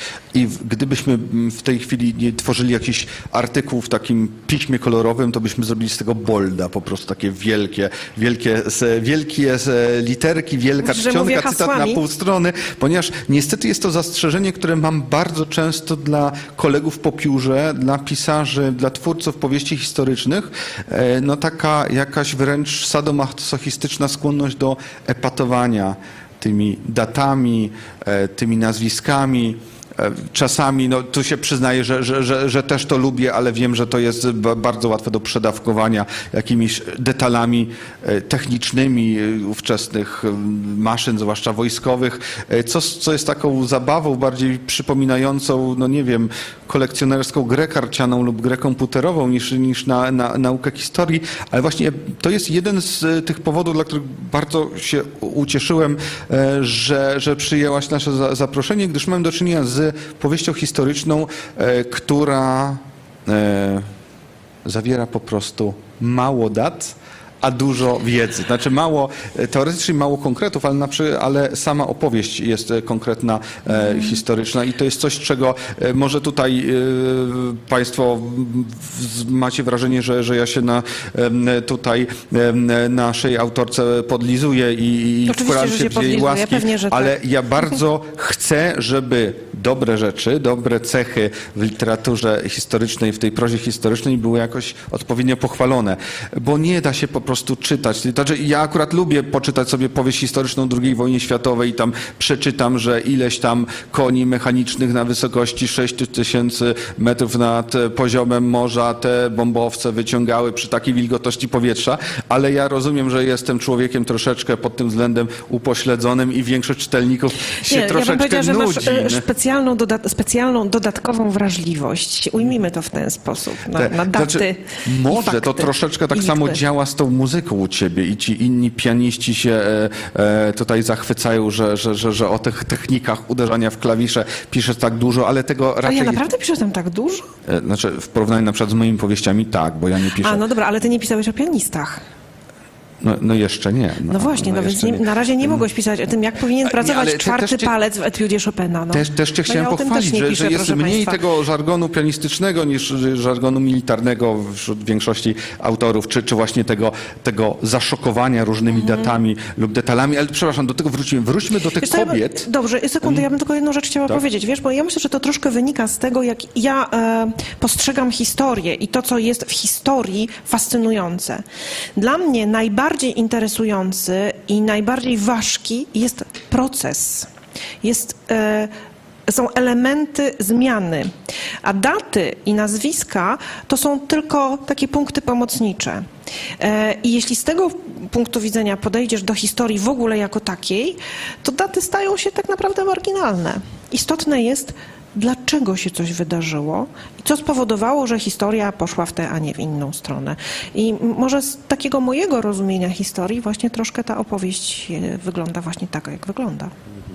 I gdybyśmy w tej chwili nie tworzyli jakiś artykuł w takim piśmie kolorowym, to byśmy zrobili z tego bolda, po prostu takie wielkie, wielkie, wielkie literki, wielka czcionka, cytat na pół strony, ponieważ niestety jest to zastrzeżenie, które mam bardzo często dla kolegów po piórze, dla pisarzy, dla twórców powieści historycznych, no taka jakaś wręcz sadomasochistyczna skłonność do epatowania tymi datami, tymi nazwiskami. Czasami, no tu się przyznaję, że, że, że, że też to lubię, ale wiem, że to jest bardzo łatwe do przedawkowania jakimiś detalami technicznymi ówczesnych maszyn, zwłaszcza wojskowych, co, co jest taką zabawą bardziej przypominającą, no nie wiem, kolekcjonerską grę karcianą lub grę komputerową niż, niż na, na naukę historii, ale właśnie to jest jeden z tych powodów, dla których bardzo się ucieszyłem, że, że przyjęłaś nasze zaproszenie, gdyż mamy do czynienia z powieścią historyczną, która zawiera po prostu mało dat, a dużo wiedzy. Znaczy mało teoretycznie, mało konkretów, ale, na przy, ale sama opowieść jest konkretna, e, historyczna i to jest coś, czego e, może tutaj e, Państwo w, macie wrażenie, że, że ja się na e, tutaj e, naszej autorce podlizuję i, i wkładam się w jej łaski, pewnie, że ale tak. Ja bardzo chcę, żeby dobre rzeczy, dobre cechy w literaturze historycznej, w tej prozie historycznej były jakoś odpowiednio pochwalone, bo nie da się po prostu czytać. Znaczy, ja akurat lubię poczytać sobie powieść historyczną drugiej wojny światowej i tam przeczytam, że ileś tam koni mechanicznych na wysokości sześć tysięcy metrów nad poziomem morza te bombowce wyciągały przy takiej wilgotności powietrza, ale ja rozumiem, że jestem człowiekiem troszeczkę pod tym względem upośledzonym i większość czytelników się nie, troszeczkę ja bym nudzi. Że masz specjalną, doda- specjalną, dodatkową wrażliwość. Ujmijmy to w ten sposób. Na, Te, na daty znaczy, może fakty, to troszeczkę tak samo działa z tą muzyką u ciebie i ci inni pianiści się e, e, tutaj zachwycają, że, że, że, że o tych technikach uderzania w klawisze piszesz tak dużo, ale tego raczej... A ja naprawdę piszę tam tak dużo? E, znaczy w porównaniu na przykład z moimi powieściami tak, bo ja nie piszę... A, no dobra, ale ty nie pisałeś o pianistach. No, no jeszcze nie. No, no właśnie, no, no więc nie, na razie nie mogłeś pisać o tym, jak powinien pracować nie, czwarty cię, palec w etiudzie Chopina. No. Też, też cię chciałem no ja pochwalić, też piszę, że, że jest mniej Państwa. tego żargonu pianistycznego niż żargonu militarnego wśród większości autorów, czy, czy właśnie tego, tego zaszokowania różnymi mm. datami lub detalami. Ale przepraszam, do tego wrócimy. Wróćmy do tych wiesz, kobiet. Ja, dobrze, sekundę, ja bym tylko jedną rzecz chciała tak? powiedzieć, wiesz, bo ja myślę, że to troszkę wynika z tego, jak ja e, postrzegam historię i to, co jest w historii fascynujące. Dla mnie najbardziej interesujące i najbardziej ważki jest proces. Jest, e, są elementy zmiany. A daty i nazwiska to są tylko takie punkty pomocnicze. E, I jeśli z tego punktu widzenia podejdziesz do historii w ogóle jako takiej, to daty stają się tak naprawdę marginalne. Istotne jest, dlaczego się coś wydarzyło i co spowodowało, że historia poszła w tę, a nie w inną stronę. I może z takiego mojego rozumienia historii właśnie troszkę ta opowieść wygląda właśnie tak, jak wygląda.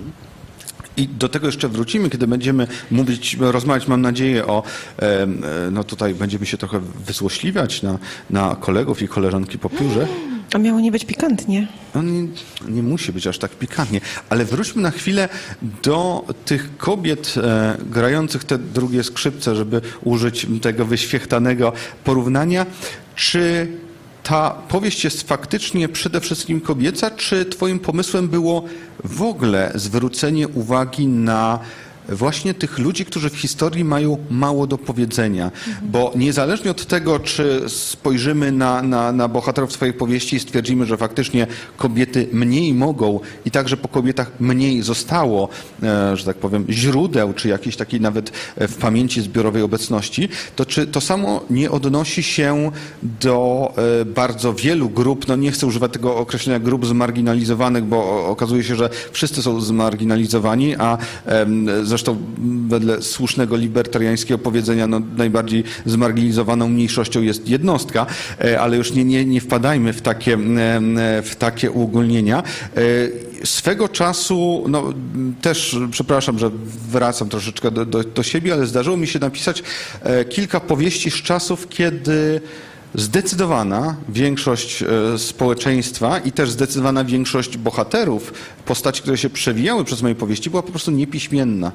I do tego jeszcze wrócimy, kiedy będziemy mówić, rozmawiać, mam nadzieję, o, no tutaj będziemy się trochę wyzłośliwiać na, na kolegów i koleżanki po piórze. A miało nie być pikantnie. No nie, nie musi być aż tak pikantnie, ale wróćmy na chwilę do tych kobiet e, grających te drugie skrzypce, żeby użyć tego wyświechtanego porównania. Czy ta powieść jest faktycznie przede wszystkim kobieca, czy twoim pomysłem było w ogóle zwrócenie uwagi na właśnie tych ludzi, którzy w historii mają mało do powiedzenia? Mhm. Bo niezależnie od tego, czy spojrzymy na, na, na bohaterów swojej powieści i stwierdzimy, że faktycznie kobiety mniej mogą i także po kobietach mniej zostało, e, że tak powiem, źródeł, czy jakiejś takiej nawet w pamięci zbiorowej obecności, to czy to samo nie odnosi się do e, bardzo wielu grup, no nie chcę używać tego określenia grup zmarginalizowanych, bo okazuje się, że wszyscy są zmarginalizowani, a e, zresztą wedle słusznego libertariańskiego powiedzenia no, najbardziej zmarginalizowaną mniejszością jest jednostka, ale już nie, nie, nie wpadajmy w takie, w takie uogólnienia. Swego czasu, no też, przepraszam, że wracam troszeczkę do, do, do siebie, ale zdarzyło mi się napisać kilka powieści z czasów, kiedy zdecydowana większość społeczeństwa i też zdecydowana większość bohaterów, postaci, które się przewijały przez moje powieści, była po prostu niepiśmienna.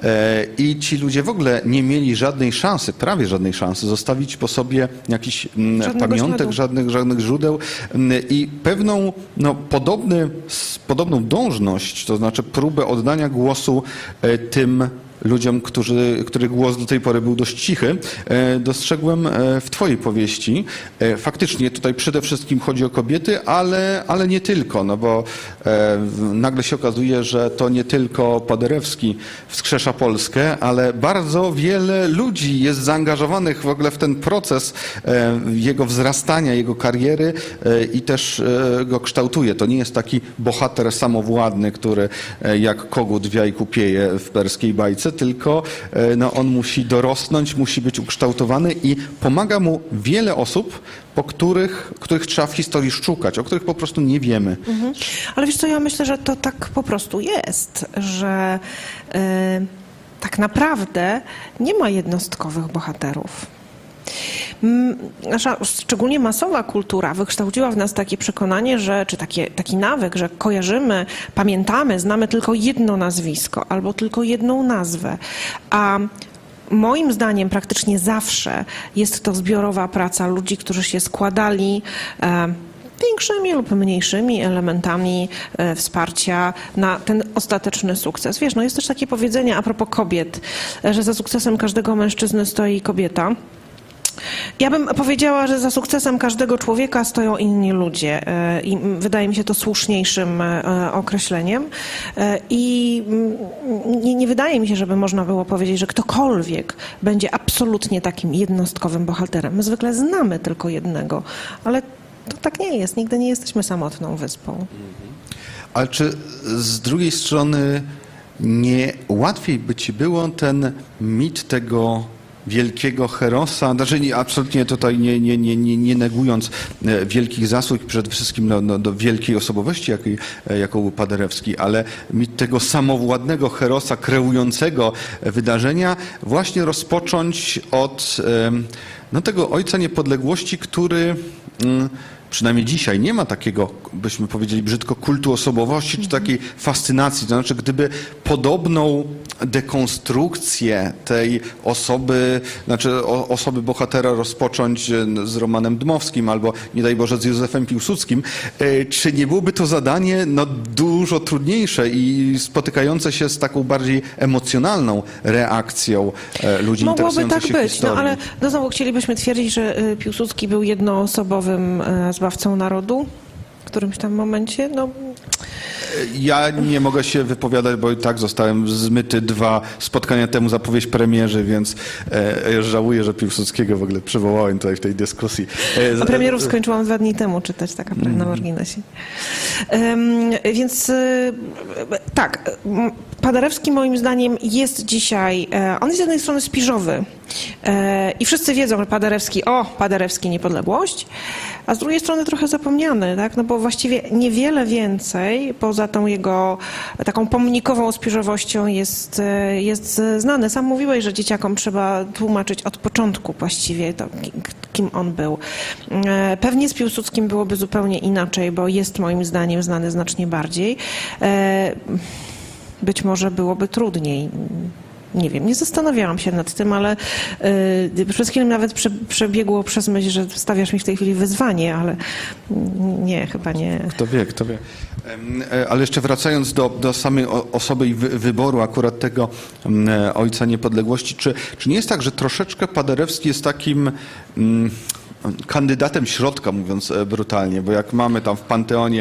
I ci ludzie w ogóle nie mieli żadnej szansy, prawie żadnej szansy zostawić po sobie jakiś Żadnego pamiątek, śladu. żadnych, żadnych źródeł i pewną, no, podobny, podobną dążność, to znaczy próbę oddania głosu tym ludziom, którzy, których głos do tej pory był dość cichy, dostrzegłem w twojej powieści. Faktycznie tutaj przede wszystkim chodzi o kobiety, ale, ale nie tylko, no bo nagle się okazuje, że to nie tylko Paderewski wskrzesza Polskę, ale bardzo wiele ludzi jest zaangażowanych w ogóle w ten proces jego wzrastania, jego kariery i też go kształtuje. To nie jest taki bohater samowładny, który jak kogut w jajku pieje w perskiej bajce, tylko no, on musi dorosnąć, musi być ukształtowany i pomaga mu wiele osób, po których, których trzeba w historii szukać, o których po prostu nie wiemy. Mhm. Ale wiesz co, ja myślę, że to tak po prostu jest, że yy, tak naprawdę nie ma jednostkowych bohaterów. Nasza szczególnie masowa kultura wykształciła w nas takie przekonanie, że, czy takie, taki nawyk, że kojarzymy, pamiętamy, znamy tylko jedno nazwisko albo tylko jedną nazwę, a moim zdaniem praktycznie zawsze jest to zbiorowa praca ludzi, którzy się składali e, większymi lub mniejszymi elementami e, wsparcia na ten ostateczny sukces. Wiesz, no jest też takie powiedzenie a propos kobiet, że za sukcesem każdego mężczyzny stoi kobieta. Ja bym powiedziała, że za sukcesem każdego człowieka stoją inni ludzie i wydaje mi się to słuszniejszym określeniem i nie, nie wydaje mi się, żeby można było powiedzieć, że ktokolwiek będzie absolutnie takim jednostkowym bohaterem. My zwykle znamy tylko jednego, ale to tak nie jest. Nigdy nie jesteśmy samotną wyspą. Ale czy z drugiej strony nie łatwiej by ci było ten mit tego wielkiego herosa, znaczy nie, absolutnie tutaj nie, nie, nie, nie, nie negując wielkich zasług, przede wszystkim no, no, do wielkiej osobowości, jakiej, jaką był Paderewski, ale mit tego samowładnego herosa kreującego wydarzenia właśnie rozpocząć od no, tego ojca niepodległości, który przynajmniej dzisiaj nie ma takiego, byśmy powiedzieli brzydko, kultu osobowości, czy takiej fascynacji. To znaczy, gdyby podobną dekonstrukcję tej osoby, znaczy osoby bohatera rozpocząć z Romanem Dmowskim albo, nie daj Boże, z Józefem Piłsudskim, czy nie byłoby to zadanie no, dużo trudniejsze i spotykające się z taką bardziej emocjonalną reakcją ludzi Mogłoby interesujących tak się być, historią? no ale no, znowu chcielibyśmy twierdzić, że Piłsudski był jednoosobowym zbawcą narodu w którymś tam momencie. No. Ja nie mogę się wypowiadać, bo i tak zostałem zmyty dwa spotkania temu za powieść premierzy, więc e, żałuję, że Piłsudskiego w ogóle przywołałem tutaj w tej dyskusji. E, A premierów skończyłam dwa dni temu czytać, taka mm. na marginesie. Um, więc e, tak, Paderewski moim zdaniem jest dzisiaj, e, on jest z jednej strony spiżowy e, i wszyscy wiedzą, że Paderewski, o, Paderewski niepodległość, a z drugiej strony trochę zapomniany, tak? No bo właściwie niewiele więcej poza tą jego taką pomnikową spiżowością jest, jest znane. Sam mówiłeś, że dzieciakom trzeba tłumaczyć od początku właściwie to, kim on był. E, pewnie z Piłsudskim byłoby zupełnie inaczej, bo jest moim zdaniem znany znacznie bardziej. E, być może byłoby trudniej. Nie wiem, nie zastanawiałam się nad tym, ale yy, przez chwilę nawet prze, przebiegło przez myśl, że stawiasz mi w tej chwili wyzwanie, ale nie, chyba nie. Kto wie, kto wie. Ale jeszcze wracając do, do samej osoby i wy, wyboru akurat tego um, ojca niepodległości, czy, czy nie jest tak, że troszeczkę Paderewski jest takim... Um, kandydatem środka, mówiąc brutalnie, bo jak mamy tam w Panteonie,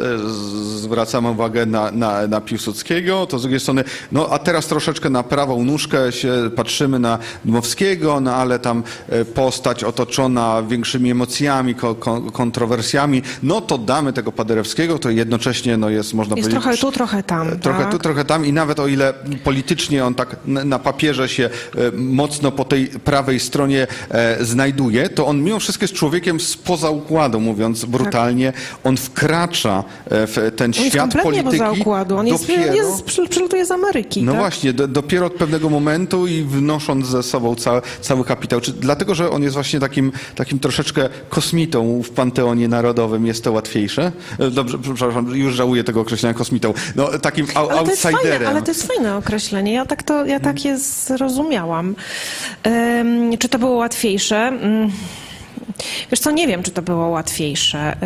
zwracamy uwagę na, na, na Piłsudskiego, to z drugiej strony, no a teraz troszeczkę na prawą nóżkę się patrzymy na Dmowskiego, no ale tam postać otoczona większymi emocjami, ko, ko, kontrowersjami, no to damy tego Paderewskiego, to jednocześnie no jest, można jest powiedzieć... trochę tu, trochę tam. Trochę tak? tu, trochę tam i nawet o ile politycznie on tak na papierze się mocno po tej prawej stronie znajduje, to on mimo wszystko jest człowiekiem spoza układu, mówiąc brutalnie. Tak. On wkracza w ten on świat polityki. On jest poza układu. On jest, dopiero, jest, przylutuje z Ameryki. No tak? właśnie, do, dopiero od pewnego momentu i wnosząc ze sobą cały, cały kapitał. Czy dlatego, że on jest właśnie takim, takim troszeczkę kosmitą w Panteonie Narodowym, jest to łatwiejsze? Dobrze, przepraszam, już żałuję tego określenia kosmitą. No, takim ale outsiderem. To fajne, ale to jest fajne określenie. Ja tak, to, ja tak je zrozumiałam. Um, czy to było łatwiejsze? Um, Wiesz co, nie wiem, czy to było łatwiejsze.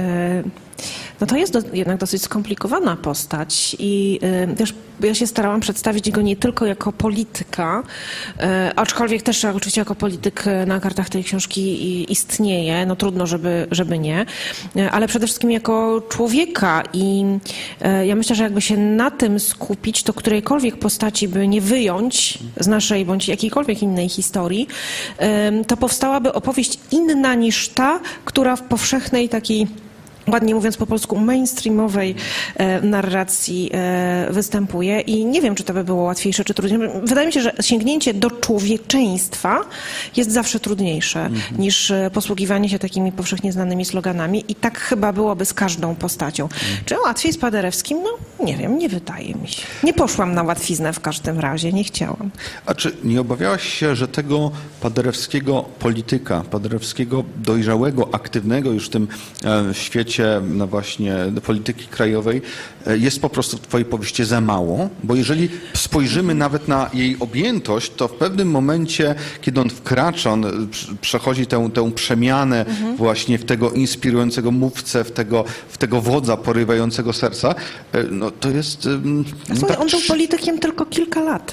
No to jest do, jednak dosyć skomplikowana postać i też ja się starałam przedstawić go nie tylko jako polityka, aczkolwiek też oczywiście jako polityk na kartach tej książki istnieje, no trudno, żeby, żeby nie, ale przede wszystkim jako człowieka i ja myślę, że jakby się na tym skupić, to którejkolwiek postaci by nie wyjąć z naszej bądź jakiejkolwiek innej historii, to powstałaby opowieść inna niż ta, która w powszechnej takiej, ładnie mówiąc po polsku, mainstreamowej e, narracji e, występuje i nie wiem, czy to by było łatwiejsze, czy trudniejsze. Wydaje mi się, że sięgnięcie do człowieczeństwa jest zawsze trudniejsze mm-hmm. niż posługiwanie się takimi powszechnie znanymi sloganami i tak chyba byłoby z każdą postacią. Mm. Czy łatwiej z Paderewskim? No nie wiem, nie wydaje mi się. Nie poszłam na łatwiznę w każdym razie, nie chciałam. A czy nie obawiałaś się, że tego Paderewskiego polityka, Paderewskiego dojrzałego, aktywnego już w tym e, świecie no właśnie polityki krajowej jest po prostu w twojej powieści za mało, bo jeżeli spojrzymy nawet na jej objętość, to w pewnym momencie, kiedy on wkracza, on przechodzi tę, tę przemianę mhm. właśnie w tego inspirującego mówcę, w tego, w tego wodza porywającego serca, no to jest... No Słuchaj, tak, on był politykiem tylko kilka lat.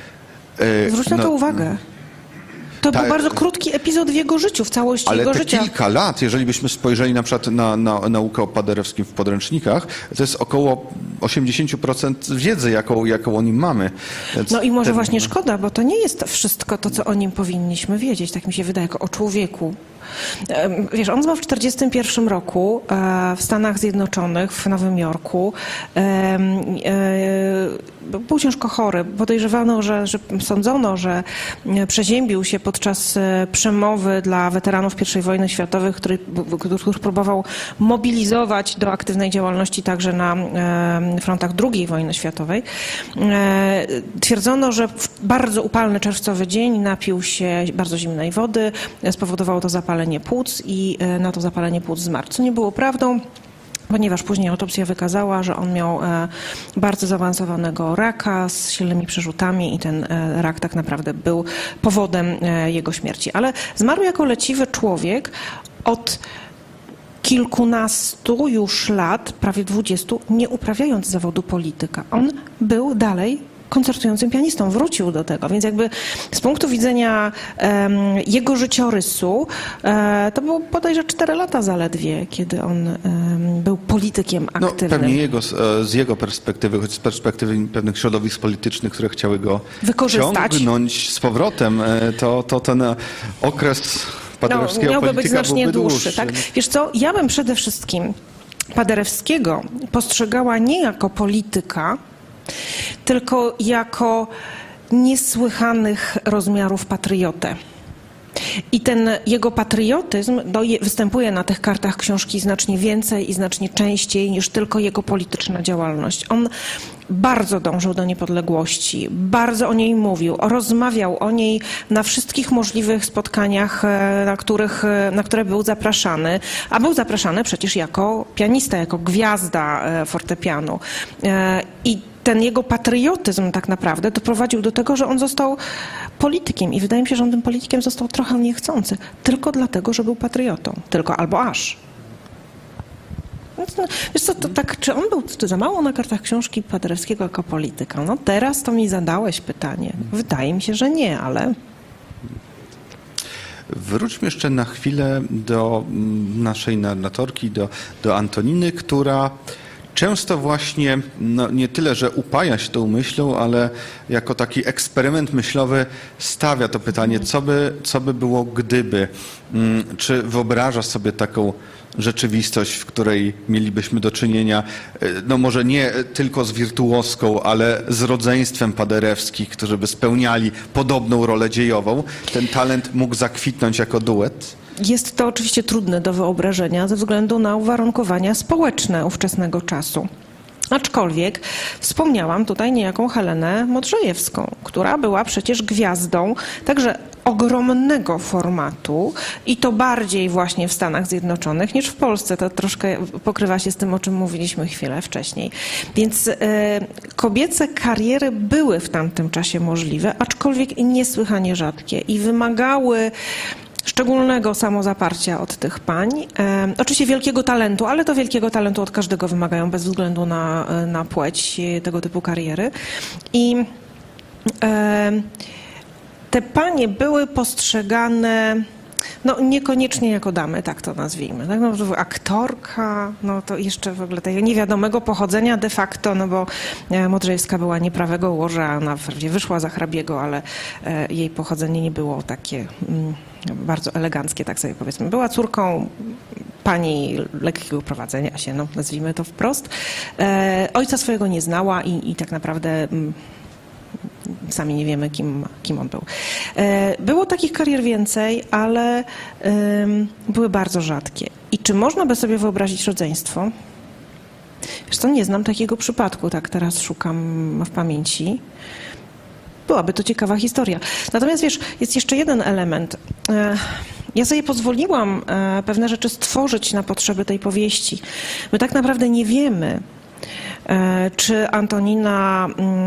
Zwróć na no, to uwagę. To Ta, był bardzo krótki epizod w jego życiu, w całości ale jego te życia. kilka lat, jeżeli byśmy spojrzeli na przykład na, na naukę o Paderewskim w podręcznikach, to jest około osiemdziesiąt procent wiedzy, jaką, jaką o nim mamy. Więc no i może ten... właśnie szkoda, bo to nie jest wszystko to, co o nim powinniśmy wiedzieć, tak mi się wydaje, jako o człowieku. Wiesz, on zmarł w czterdziestym pierwszym roku w Stanach Zjednoczonych, w Nowym Jorku. Był ciężko chory. Podejrzewano, że, że sądzono, że przeziębił się podczas przemowy dla weteranów pierwszej wojny światowej, który, który próbował mobilizować do aktywnej działalności także na frontach drugiej wojny światowej. Twierdzono, że w bardzo upalny czerwcowy dzień napił się bardzo zimnej wody, spowodowało to zapalenie płuc i na to zapalenie płuc zmarł. Co nie było prawdą, ponieważ później autopsja wykazała, że on miał bardzo zaawansowanego raka z silnymi przerzutami i ten rak tak naprawdę był powodem jego śmierci. Ale zmarł jako leciwy człowiek od kilkunastu już lat, prawie dwudziestu, nie uprawiając zawodu polityka. On był dalej koncertującym pianistą, wrócił do tego, więc jakby z punktu widzenia um, jego życiorysu e, to było bodajże cztery lata zaledwie, kiedy on um, był politykiem aktywnym. No, pewnie jego, z jego perspektywy, choć z perspektywy pewnych środowisk politycznych, które chciały go wykorzystać, ciągnąć z powrotem, to, to ten okres Paderewskiego no, miałby polityka być znacznie dłuższy. dłuższy. Tak? Wiesz co, ja bym przede wszystkim Paderewskiego postrzegała nie jako polityka, tylko jako niesłychanych rozmiarów patriotę. I ten jego patriotyzm no, je, występuje na tych kartach książki znacznie więcej i znacznie częściej niż tylko jego polityczna działalność. On bardzo dążył do niepodległości, bardzo o niej mówił, rozmawiał o niej na wszystkich możliwych spotkaniach, na, których, na które był zapraszany, a był zapraszany przecież jako pianista, jako gwiazda fortepianu. I ten jego patriotyzm tak naprawdę doprowadził do tego, że on został politykiem i wydaje mi się, że on tym politykiem został trochę niechcący, tylko dlatego, że był patriotą, tylko albo aż. Wiesz co, to tak, czy on był za mało na kartach książki Paderewskiego jako polityka? No teraz to mi zadałeś pytanie. Wydaje mi się, że nie, ale... Wróćmy jeszcze na chwilę do naszej narratorki, do, do Antoniny, która często właśnie, no nie tyle, że upaja się tą myślą, ale jako taki eksperyment myślowy stawia to pytanie, co by, co by było gdyby? Czy wyobraża sobie taką rzeczywistość, w której mielibyśmy do czynienia, no może nie tylko z wirtuoską, ale z rodzeństwem Paderewskich, którzy by spełniali podobną rolę dziejową? Ten talent mógł zakwitnąć jako duet? Jest to oczywiście trudne do wyobrażenia ze względu na uwarunkowania społeczne ówczesnego czasu. Aczkolwiek wspomniałam tutaj niejaką Helenę Modrzejewską, która była przecież gwiazdą także ogromnego formatu i to bardziej właśnie w Stanach Zjednoczonych niż w Polsce. To troszkę pokrywa się z tym, o czym mówiliśmy chwilę wcześniej. Więc y, kobiece kariery były w tamtym czasie możliwe, aczkolwiek niesłychanie rzadkie i wymagały szczególnego samozaparcia od tych pań. E, oczywiście wielkiego talentu, ale to wielkiego talentu od każdego wymagają bez względu na, na płeć tego typu kariery. I e, te panie były postrzegane no niekoniecznie jako damy, tak to nazwijmy. Tak? No, aktorka, no to jeszcze w ogóle tego niewiadomego pochodzenia de facto, no bo Modrzejewska była nieprawego łoża, ona wprawdzie wyszła za hrabiego, ale e, jej pochodzenie nie było takie mm, bardzo eleganckie, tak sobie powiedzmy. Była córką pani lekkiego prowadzenia się, no nazwijmy to wprost. E, ojca swojego nie znała i, i tak naprawdę... Mm, sami nie wiemy, kim, kim on był. Było takich karier więcej, ale um, były bardzo rzadkie. I czy można by sobie wyobrazić rodzeństwo? Wiesz co, nie znam takiego przypadku, tak teraz szukam w pamięci. Byłaby to ciekawa historia. Natomiast wiesz, jest jeszcze jeden element. Ja sobie pozwoliłam pewne rzeczy stworzyć na potrzeby tej powieści. My tak naprawdę nie wiemy, czy Antonina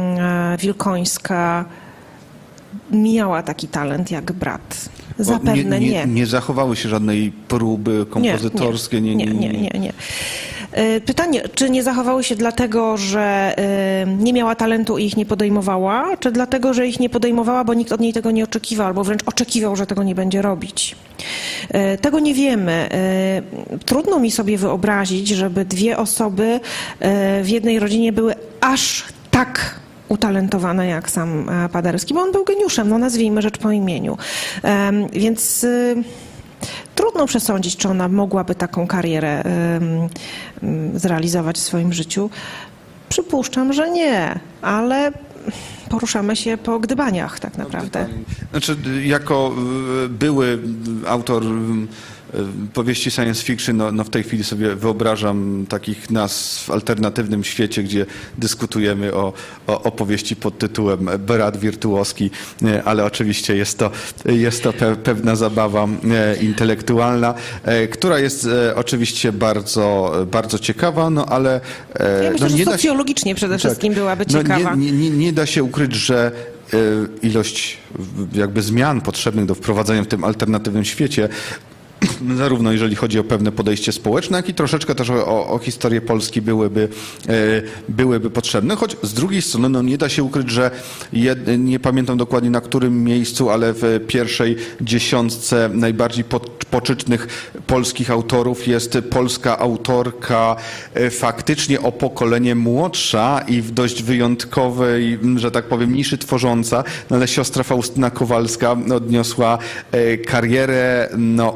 Wilkońska miała taki talent jak brat? Zapewne nie, nie. nie. Nie zachowały się żadnej próby kompozytorskie? Nie, nie, nie. nie, nie, nie. Pytanie, czy nie zachowały się dlatego, że nie miała talentu i ich nie podejmowała, czy dlatego, że ich nie podejmowała, bo nikt od niej tego nie oczekiwał, albo wręcz oczekiwał, że tego nie będzie robić? Tego nie wiemy. Trudno mi sobie wyobrazić, żeby dwie osoby w jednej rodzinie były aż tak utalentowane jak sam Paderewski, bo on był geniuszem, no nazwijmy rzecz po imieniu. Więc trudno przesądzić, czy ona mogłaby taką karierę zrealizować w swoim życiu. Przypuszczam, że nie, ale poruszamy się po gdybaniach tak naprawdę. Znaczy, jako były autor powieści science fiction, no, no w tej chwili sobie wyobrażam takich nas w alternatywnym świecie, gdzie dyskutujemy o, o opowieści pod tytułem Brat wirtuoski, ale oczywiście jest to, jest to pe, pewna zabawa intelektualna, która jest oczywiście bardzo, bardzo ciekawa, no ale... Ja myślę, no, nie że socjologicznie się, przede wszystkim tak, byłaby ciekawa. No, nie, nie, nie da się ukryć, że ilość jakby zmian potrzebnych do wprowadzenia w tym alternatywnym świecie, zarówno jeżeli chodzi o pewne podejście społeczne, jak i troszeczkę też o, o historię Polski byłyby, byłyby potrzebne. Choć z drugiej strony no nie da się ukryć, że jed, nie pamiętam dokładnie na którym miejscu, ale w pierwszej dziesiątce najbardziej poczytnych polskich autorów jest polska autorka faktycznie o pokolenie młodsza i w dość wyjątkowej, że tak powiem, niszy tworząca, no ale siostra Faustyna Kowalska odniosła karierę no, o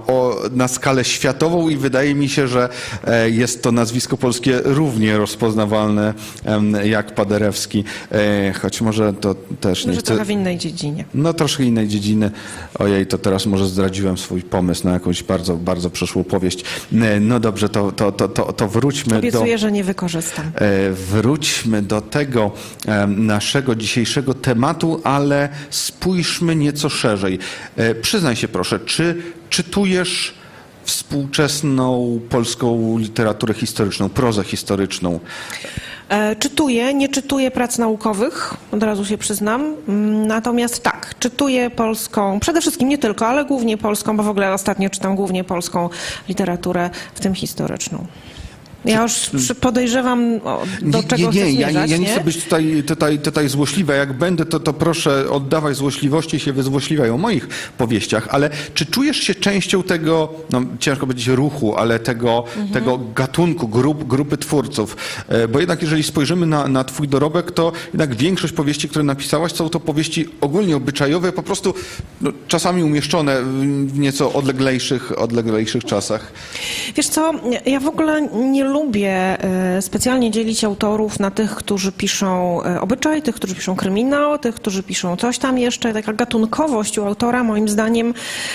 na skalę światową i wydaje mi się, że jest to nazwisko polskie równie rozpoznawalne jak Paderewski, choć może to też nie Może chcę... trochę w innej dziedzinie. No troszkę innej dziedziny. Ojej, to teraz może zdradziłem swój pomysł na jakąś bardzo, bardzo przeszłą powieść. No dobrze, to, to, to, to, to wróćmy Obiecuję, do... Obiecuję, że nie wykorzystam. Wróćmy do tego naszego dzisiejszego tematu, ale spójrzmy nieco szerzej. Przyznaj się proszę, czy czytujesz współczesną polską literaturę historyczną, prozę historyczną? Czytuję, nie czytuję prac naukowych, od razu się przyznam. Natomiast tak, czytuję polską, przede wszystkim nie tylko, ale głównie polską, bo w ogóle ostatnio czytam głównie polską literaturę, w tym historyczną. Ja już podejrzewam, do nie, czego nie, chcesz nie, ja, zmierzać, ja nie nie? chcę być tutaj, tutaj, tutaj złośliwa. Jak będę, to, to proszę oddawaj złośliwości i się wyzłośliwiaj o moich powieściach, ale czy czujesz się częścią tego, no ciężko powiedzieć ruchu, ale tego, mhm. tego gatunku, grup, grupy twórców? Bo jednak jeżeli spojrzymy na, na twój dorobek, to jednak większość powieści, które napisałaś, są to powieści ogólnie obyczajowe, po prostu no, czasami umieszczone w nieco odleglejszych, odleglejszych czasach. Wiesz co, ja w ogóle nie lubię specjalnie dzielić autorów na tych, którzy piszą obyczaj, tych, którzy piszą kryminał, tych, którzy piszą coś tam jeszcze. Taka gatunkowość u autora moim zdaniem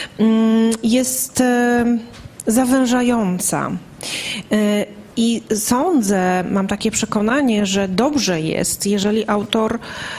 jest zawężająca. I sądzę, mam takie przekonanie, że dobrze jest, jeżeli autor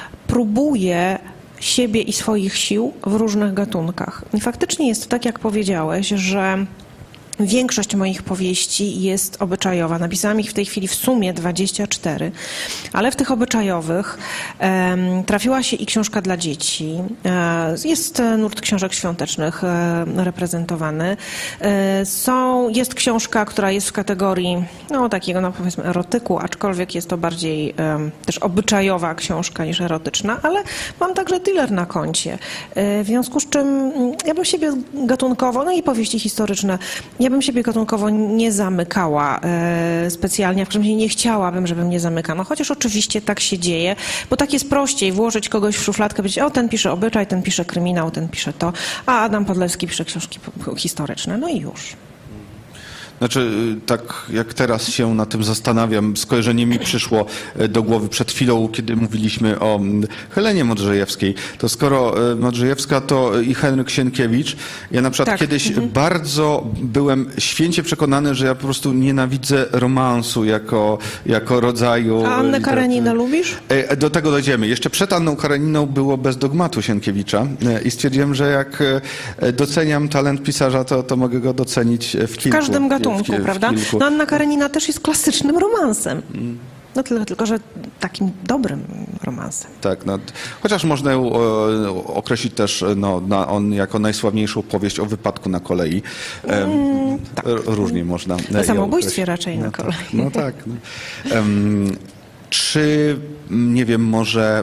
próbuje siebie i swoich sił w różnych gatunkach. I faktycznie jest tak, jak powiedziałeś, że większość moich powieści jest obyczajowa. Napisałam ich w tej chwili w sumie dwadzieścia cztery, ale w tych obyczajowych um, trafiła się i książka dla dzieci. E, jest nurt książek świątecznych e, reprezentowany. E, są, jest książka, która jest w kategorii no takiego, no powiedzmy, erotyku, aczkolwiek jest to bardziej e, też obyczajowa książka niż erotyczna, ale mam także thriller na koncie. E, w związku z czym ja bym siebie gatunkowo, no i powieści historyczne, ja bym siebie gatunkowo nie zamykała e, specjalnie, a przynajmniej nie chciałabym, żeby mnie zamykano, chociaż oczywiście tak się dzieje, bo tak jest prościej włożyć kogoś w szufladkę, powiedzieć, o ten pisze obyczaj, ten pisze kryminał, ten pisze to, a Adam Podlewski pisze książki historyczne, no i już. Znaczy, tak jak teraz się na tym zastanawiam, skojarzenie mi przyszło do głowy przed chwilą, kiedy mówiliśmy o Helenie Modrzejewskiej. To skoro Modrzejewska, to i Henryk Sienkiewicz. Ja na przykład tak. kiedyś mhm. bardzo byłem święcie przekonany, że ja po prostu nienawidzę romansu jako, jako rodzaju... A Annę Kareninę lubisz? Do tego dojdziemy. Jeszcze przed Anną Kareniną było Bez dogmatu Sienkiewicza i stwierdziłem, że jak doceniam talent pisarza, to, to mogę go docenić w kilku. W każdym gatunku. W, w, prawda? kilku. No Anna Karenina też jest klasycznym romansem. No tylko, tylko, że takim dobrym romansem. Tak, no, chociaż można ją o, określić też no, na, on jako najsławniejszą powieść o wypadku na kolei. Um, mm, tak. Różnie można. O samobójstwie raczej no na kolei. Tak, no tak. No. Um, czy, nie wiem, może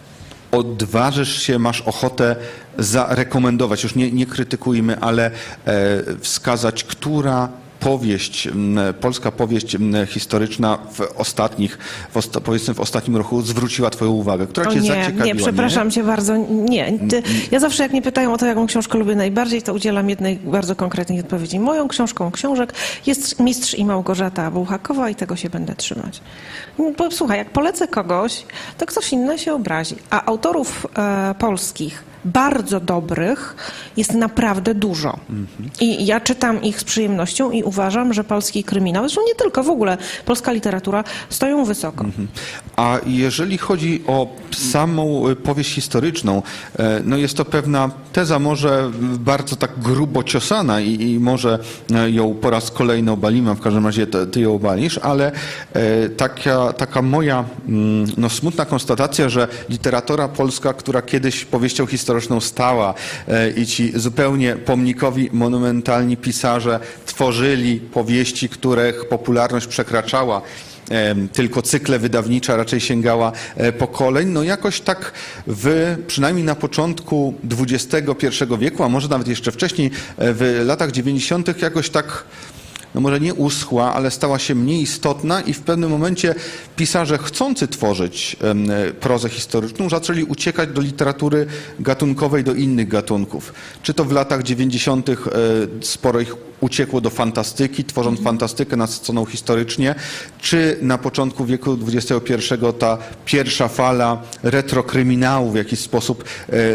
odważysz się, masz ochotę zarekomendować, już nie, nie krytykujmy, ale e, wskazać, która powieść, polska powieść historyczna w ostatnich, w osta, powiedzmy w ostatnim roku zwróciła twoją uwagę, która cię nie, zaciekawiła? Nie, przepraszam nie? cię bardzo, nie. Ty, ja zawsze jak mnie pytają o to, jaką książkę lubię najbardziej, to udzielam jednej bardzo konkretnej odpowiedzi. Moją książką książek jest Mistrz i Małgorzata Bułhakowa i tego się będę trzymać. Bo, słuchaj, jak polecę kogoś, to ktoś inny się obrazi. A autorów e, polskich bardzo dobrych jest naprawdę dużo. Mhm. I ja czytam ich z przyjemnością i uważam, że polski kryminał, zresztą nie tylko, w ogóle polska literatura stoją wysoko. Mhm. A jeżeli chodzi o samą powieść historyczną, no jest to pewna teza może bardzo tak grubo ciosana i, i może ją po raz kolejny obalimy, a w każdym razie ty, ty ją obalisz, ale taka, taka moja no, smutna konstatacja, że literatura polska, która kiedyś powieścią historyczną stała i ci zupełnie pomnikowi, monumentalni pisarze tworzyli powieści, których popularność przekraczała tylko cykle wydawnicze, raczej sięgała pokoleń. No jakoś tak w, przynajmniej na początku dwudziestego pierwszego wieku, a może nawet jeszcze wcześniej, w latach dziewięćdziesiątych jakoś tak no może nie uschła, ale stała się mniej istotna i w pewnym momencie pisarze chcący tworzyć prozę historyczną zaczęli uciekać do literatury gatunkowej, do innych gatunków. Czy to w latach dziewięćdziesiątych sporo ich uciekło do fantastyki, tworząc fantastykę nasyconą historycznie, czy na początku wieku dwudziestego pierwszego ta pierwsza fala retrokryminału w jakiś sposób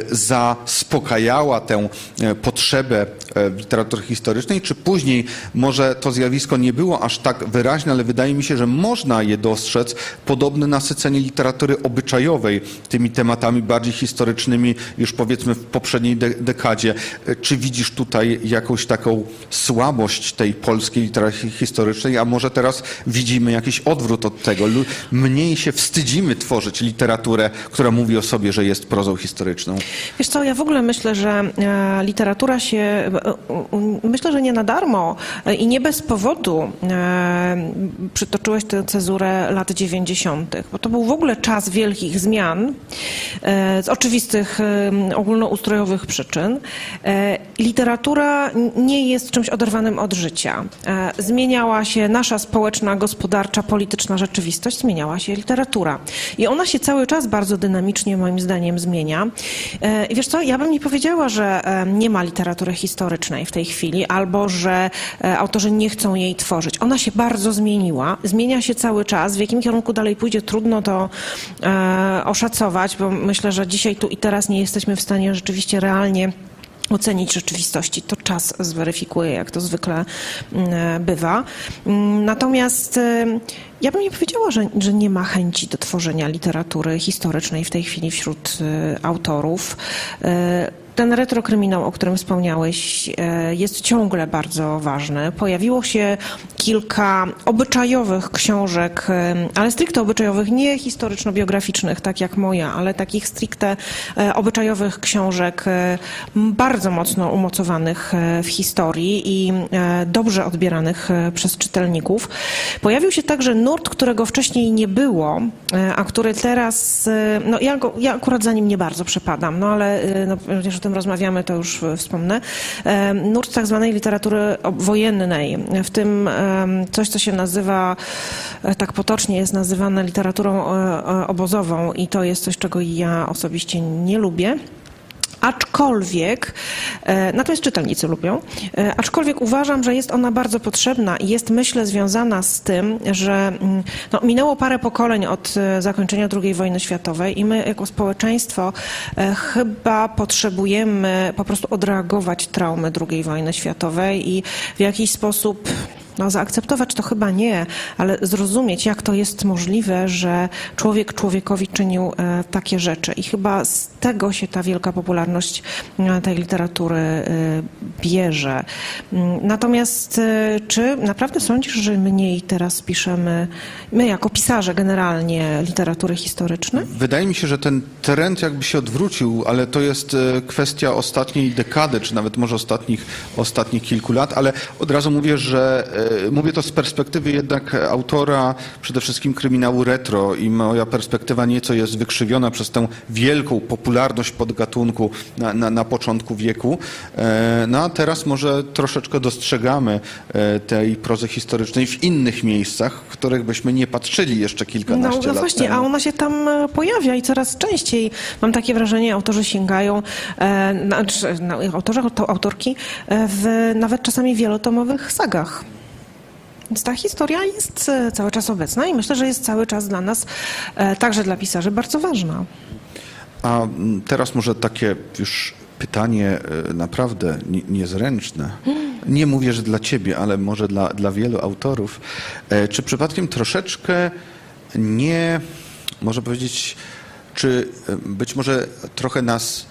zaspokajała tę potrzebę literatury historycznej, czy później może to zjawisko nie było aż tak wyraźne, ale wydaje mi się, że można je dostrzec, podobne nasycenie literatury obyczajowej tymi tematami bardziej historycznymi już powiedzmy w poprzedniej de dekadzie. Czy widzisz tutaj jakąś taką słabość tej polskiej literatury historycznej, a może teraz widzimy jakiś odwrót od tego. Mniej się wstydzimy tworzyć literaturę, która mówi o sobie, że jest prozą historyczną. Wiesz co, ja w ogóle myślę, że e, literatura się, e, e, myślę, że nie na darmo e, i nie bez powodu e, przytoczyłeś tę cezurę lat dziewięćdziesiątych, bo to był w ogóle czas wielkich zmian e, z oczywistych e, ogólnoustrojowych przyczyn. E, literatura nie jest czymś oderwanym od życia. E, zmieniała się nasza społeczna, gospodarcza, polityczna rzeczywistość, zmieniała się literatura. I ona się cały czas bardzo dynamicznie, moim zdaniem, zmienia. E, I wiesz co, ja bym nie powiedziała, że e, nie ma literatury historycznej w tej chwili, albo że e, autorzy nie chcą jej tworzyć. Ona się bardzo zmieniła, zmienia się cały czas. W jakim kierunku dalej pójdzie, trudno to e, oszacować, bo myślę, że dzisiaj tu i teraz nie jesteśmy w stanie rzeczywiście realnie ocenić rzeczywistości. To czas zweryfikuje, jak to zwykle bywa. Natomiast ja bym nie powiedziała, że, że nie ma chęci do tworzenia literatury historycznej w tej chwili wśród autorów. Ten retrokryminał, o którym wspomniałeś, jest ciągle bardzo ważny. Pojawiło się kilka obyczajowych książek, ale stricte obyczajowych, nie historyczno-biograficznych, tak jak moja, ale takich stricte obyczajowych książek, bardzo mocno umocowanych w historii i dobrze odbieranych przez czytelników. Pojawił się także nurt, którego wcześniej nie było, a który teraz, no ja, go, ja akurat za nim nie bardzo przepadam, no ale no, przecież o tym rozmawiamy, to już wspomnę. Nurt tak zwanej literatury wojennej, w tym coś, co się nazywa, tak potocznie jest nazywane literaturą obozową i to jest coś, czego ja osobiście nie lubię. Aczkolwiek, natomiast czytelnicy lubią, aczkolwiek uważam, że jest ona bardzo potrzebna i jest, myślę, związana z tym, że no, minęło parę pokoleń od zakończenia drugiej wojny światowej i my jako społeczeństwo chyba potrzebujemy po prostu odreagować traumę drugiej wojny światowej i w jakiś sposób no, zaakceptować to chyba nie, ale zrozumieć, jak to jest możliwe, że człowiek człowiekowi czynił e, takie rzeczy. I chyba z tego się ta wielka popularność e, tej literatury e, bierze. Natomiast e, czy naprawdę sądzisz, że mniej teraz piszemy, my jako pisarze generalnie, literatury historycznej? Wydaje mi się, że ten trend jakby się odwrócił, ale to jest e, kwestia ostatniej dekady, czy nawet może ostatnich, ostatnich kilku lat, ale od razu mówię, że e, mówię to z perspektywy jednak autora przede wszystkim kryminału retro i moja perspektywa nieco jest wykrzywiona przez tę wielką popularność podgatunku na, na, na początku wieku. No a teraz może troszeczkę dostrzegamy tej prozy historycznej w innych miejscach, w których byśmy nie patrzyli jeszcze kilkanaście no, no lat właśnie, temu. A ona się tam pojawia i coraz częściej, mam takie wrażenie, autorzy sięgają, e, znaczy, no, autorzy, to autorki, e, w nawet czasami wielotomowych sagach. Więc ta historia jest cały czas obecna i myślę, że jest cały czas dla nas, także dla pisarzy, bardzo ważna. A teraz może takie już pytanie naprawdę niezręczne. Nie mówię, że dla ciebie, ale może dla, dla wielu autorów. Czy przypadkiem troszeczkę nie, można powiedzieć, czy być może trochę nas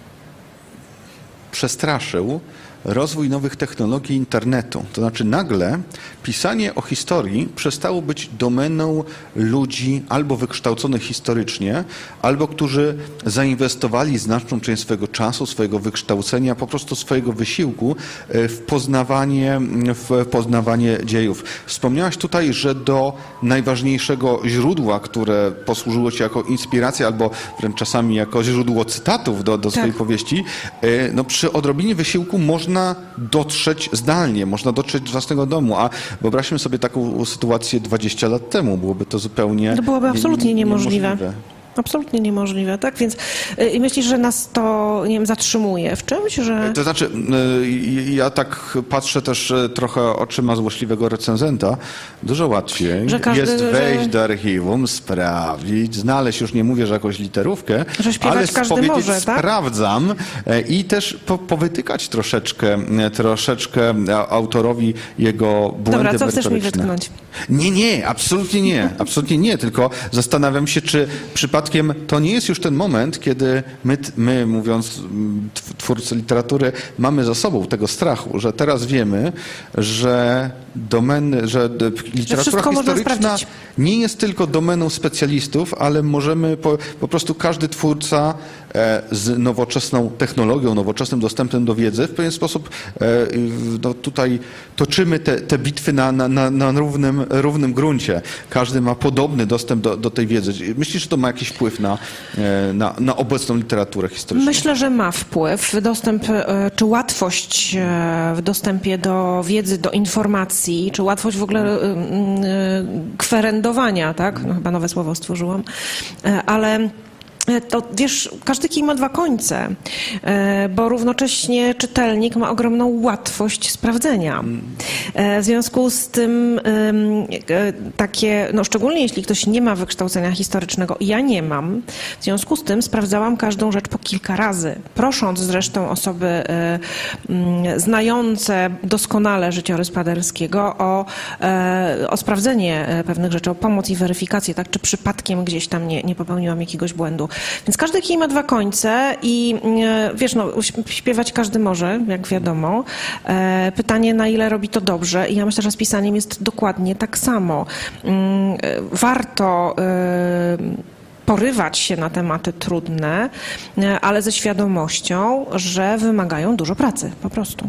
przestraszył rozwój nowych technologii internetu. To znaczy nagle pisanie o historii przestało być domeną ludzi albo wykształconych historycznie, albo którzy zainwestowali znaczną część swojego czasu, swojego wykształcenia, po prostu swojego wysiłku w poznawanie, w poznawanie dziejów. Wspomniałaś tutaj, że do najważniejszego źródła, które posłużyło ci jako inspiracja albo wręcz czasami jako źródło cytatów do, do swojej tak. powieści, no przy odrobinie wysiłku można można dotrzeć zdalnie, można dotrzeć do własnego domu, a wyobraźmy sobie taką sytuację dwadzieścia lat temu, byłoby to zupełnie To byłoby absolutnie niemożliwe. niemożliwe. Absolutnie niemożliwe, tak? Więc y, i myślisz, że nas to, nie wiem, zatrzymuje w czymś, że... To znaczy, y, ja tak patrzę też y, trochę oczyma złośliwego recenzenta. Dużo łatwiej Że każdy- jest wejść że- do archiwum, sprawdzić, znaleźć, już nie mówię, że jakąś literówkę, Że śpiewać ale każdy powiedzieć może, tak? sprawdzam e, i też po, powytykać troszeczkę, e, troszeczkę a- autorowi jego błędy Dobra, co chcesz mi merytoryczne. wytknąć? Nie, nie, absolutnie nie, absolutnie nie, tylko zastanawiam się, czy przypadkiem to nie jest już ten moment, kiedy my, my mówiąc mm, tw- twórcy literatury, mamy za sobą tego strachu, że teraz wiemy, że domeny, że d- literatura wszystko można historyczna sprawdzić. nie jest tylko domeną specjalistów, ale możemy po, po prostu każdy twórca e, z nowoczesną technologią, nowoczesnym dostępem do wiedzy w pewien sposób e, no, tutaj toczymy te, te bitwy na, na, na, na równym, równym gruncie. Każdy ma podobny dostęp do, do tej wiedzy. Myślisz, że to ma jakiś wpływ na, e, na, na obecną literaturę historyczną? Myślę, że ma wpływ. Dostęp, e, czy łatwość e, w dostępie do wiedzy, do informacji, czy łatwość w ogóle e, e, kwerendowania, tak? No, chyba nowe słowo stworzyłam. E, Ale to wiesz, każdy kij ma dwa końce, e, bo równocześnie czytelnik ma ogromną łatwość sprawdzenia. E, W związku z tym em, e, takie, no szczególnie jeśli ktoś nie ma wykształcenia historycznego, ja nie mam, w związku z tym sprawdzałam każdą rzecz po kilka razy, prosząc zresztą osoby e, m, znające doskonale życiorys Paderewskiego o, e, o sprawdzenie e, pewnych rzeczy, o pomoc i weryfikację, tak, czy przypadkiem gdzieś tam nie, nie popełniłam jakiegoś błędu. Więc każdy kij ma dwa końce i e, wiesz, no, śpiewać każdy może, jak wiadomo. E, Pytanie, na ile robi to dobrze, i ja myślę, że z pisaniem jest dokładnie tak samo. Mm, e, Warto e, porywać się na tematy trudne, e, ale ze świadomością, że wymagają dużo pracy, po prostu.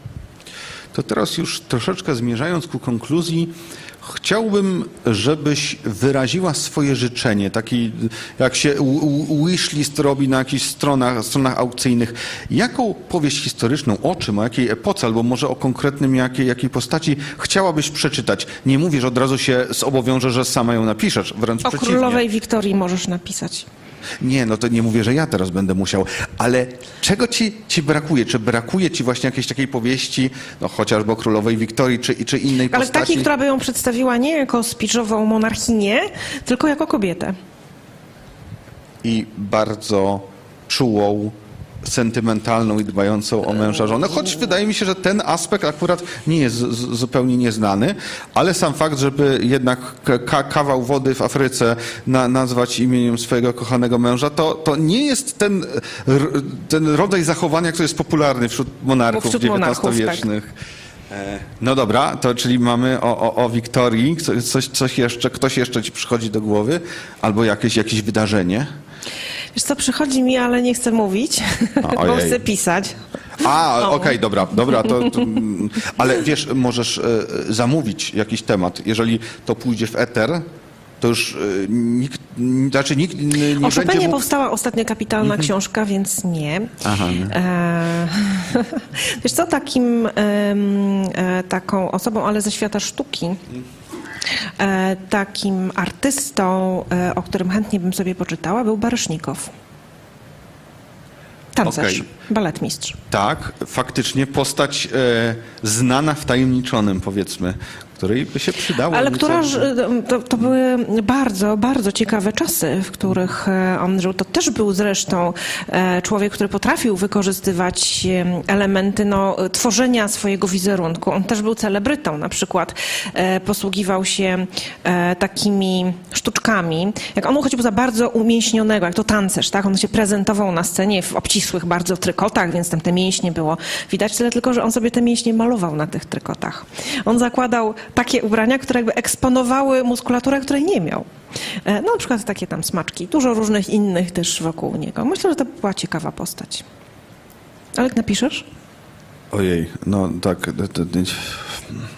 To teraz już troszeczkę zmierzając ku konkluzji, chciałbym, żebyś wyraziła swoje życzenie, taki jak się w- w- wishlist robi na jakichś stronach, stronach aukcyjnych. Jaką powieść historyczną, o czym, o jakiej epoce, albo może o konkretnym jakiej, jakiej postaci chciałabyś przeczytać? Nie mówię, że od razu się zobowiążę, że sama ją napiszesz, wręcz O przeciwnie. Królowej Wiktorii możesz napisać. Nie, no to nie mówię, że ja teraz będę musiał, ale czego ci, ci brakuje? Czy brakuje ci właśnie jakiejś takiej powieści, no chociażby o Królowej Wiktorii, czy, czy innej Ale postaci? takiej, która by ją przedstawiła nie jako spiczową monarchinię, tylko jako kobietę. I bardzo czułą, sentymentalną i dbającą o męża żonę, choć wydaje mi się, że ten aspekt akurat nie jest z, z, zupełnie nieznany, ale sam fakt, żeby jednak ka kawał wody w Afryce na, nazwać imieniem swojego kochanego męża, to, to nie jest ten, r, ten rodzaj zachowania, który jest popularny wśród monarchów Wśród monarchów, dziewiętnastowiecznych. E, No dobra, to czyli mamy o, o, o Wiktorii, coś, coś jeszcze, ktoś jeszcze ci przychodzi do głowy, albo jakieś, jakieś wydarzenie? Wiesz co, przychodzi mi, ale nie chcę mówić, bo ojej. chcę pisać. A, okej, dobra, dobra, to, to, mm, ale wiesz, możesz e, zamówić jakiś temat. Jeżeli to pójdzie w eter, to już e, nikt, n- znaczy nikt n- nie O będzie Chopinie mógł... powstała ostatnio kapitalna książka, więc nie. Aha, nie. E, wiesz co, takim, em, e, taką osobą, ale ze świata sztuki, e, takim artystą, e, o którym chętnie bym sobie poczytała, był Baryšnikow. Tancerz, Okej. baletmistrz. Tak, faktycznie postać e, znana wtajemniczonym, powiedzmy, której by się przydało. Ale nieco- która, to, to były bardzo, bardzo ciekawe czasy, w których e, on żył. To też był zresztą e, człowiek, który potrafił wykorzystywać e, elementy no, tworzenia swojego wizerunku. On też był celebrytą, na przykład e, posługiwał się e, takimi sztuczkami. Jak on uchodził za bardzo umięśnionego, jak to tancerz, tak? On się prezentował na scenie w obcisłych bardzo trykotach, więc tam te mięśnie było widać, tyle tylko, że on sobie te mięśnie malował na tych trykotach. On zakładał takie ubrania, które jakby eksponowały muskulaturę, której nie miał. E, No na przykład takie tam smaczki. Dużo różnych innych też wokół niego. Myślę, że to była ciekawa postać. Ale napiszesz? Ojej, no tak. to- to-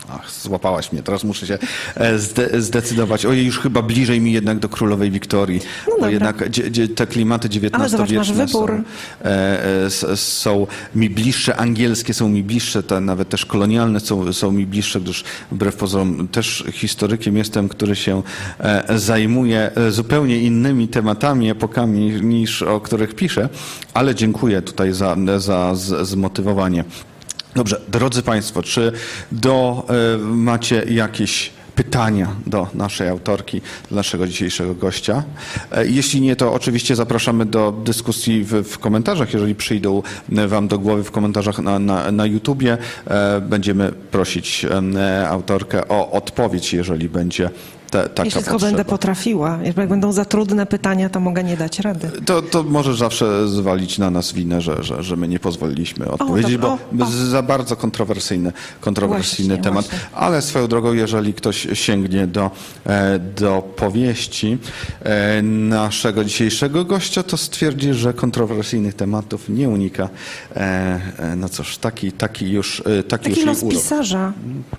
Ach, złapałaś mnie, teraz muszę się e, zde, zdecydować. Ojej, już chyba bliżej mi jednak do Królowej Wiktorii, No bo dobra. jednak dzie, dzie, te klimaty dziewiętnastowieczne są, wybór. e, e, s- są mi bliższe, angielskie są mi bliższe, te nawet też kolonialne są, są mi bliższe, gdyż wbrew pozorom też historykiem jestem, który się e, zajmuje e, zupełnie innymi tematami, epokami niż o których piszę, ale dziękuję tutaj za, za z, zmotywowanie. Dobrze, drodzy Państwo, czy do, e, macie jakieś pytania do naszej autorki, do naszego dzisiejszego gościa? E, jeśli nie, to oczywiście zapraszamy do dyskusji w, w komentarzach, jeżeli przyjdą Wam do głowy w komentarzach na, na, na YouTubie. E, będziemy prosić e, autorkę o odpowiedź, jeżeli będzie te, taka Jeśli tylko potrzeba. będę potrafiła. Jak będą za trudne pytania, to mogę nie dać rady. To, to możesz zawsze zwalić na nas winę, że, że, że my nie pozwoliliśmy odpowiedzieć, dobrze. bo O, o. za bardzo kontrowersyjny, kontrowersyjny Właśnie, temat. właśnie. Ale swoją drogą, jeżeli ktoś sięgnie do, e, do powieści e, naszego dzisiejszego gościa, to stwierdzi, że kontrowersyjnych tematów nie unika. E, e, no cóż, taki, taki już, e, taki Taki już los jej urok. pisarza.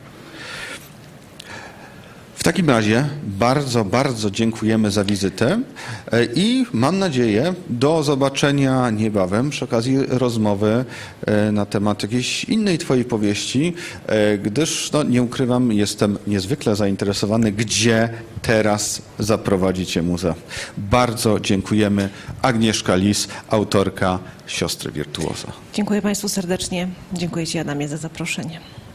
W takim razie bardzo, bardzo dziękujemy za wizytę e, i mam nadzieję do zobaczenia niebawem przy okazji rozmowy e, na temat jakiejś innej Twojej powieści, e, gdyż, no, nie ukrywam, jestem niezwykle zainteresowany, gdzie teraz zaprowadzicie muzea. Bardzo dziękujemy. Agnieszka Lis, autorka Siostry Wirtuoza. Dziękuję Państwu serdecznie. Dziękuję Ci, Adamie, za zaproszenie.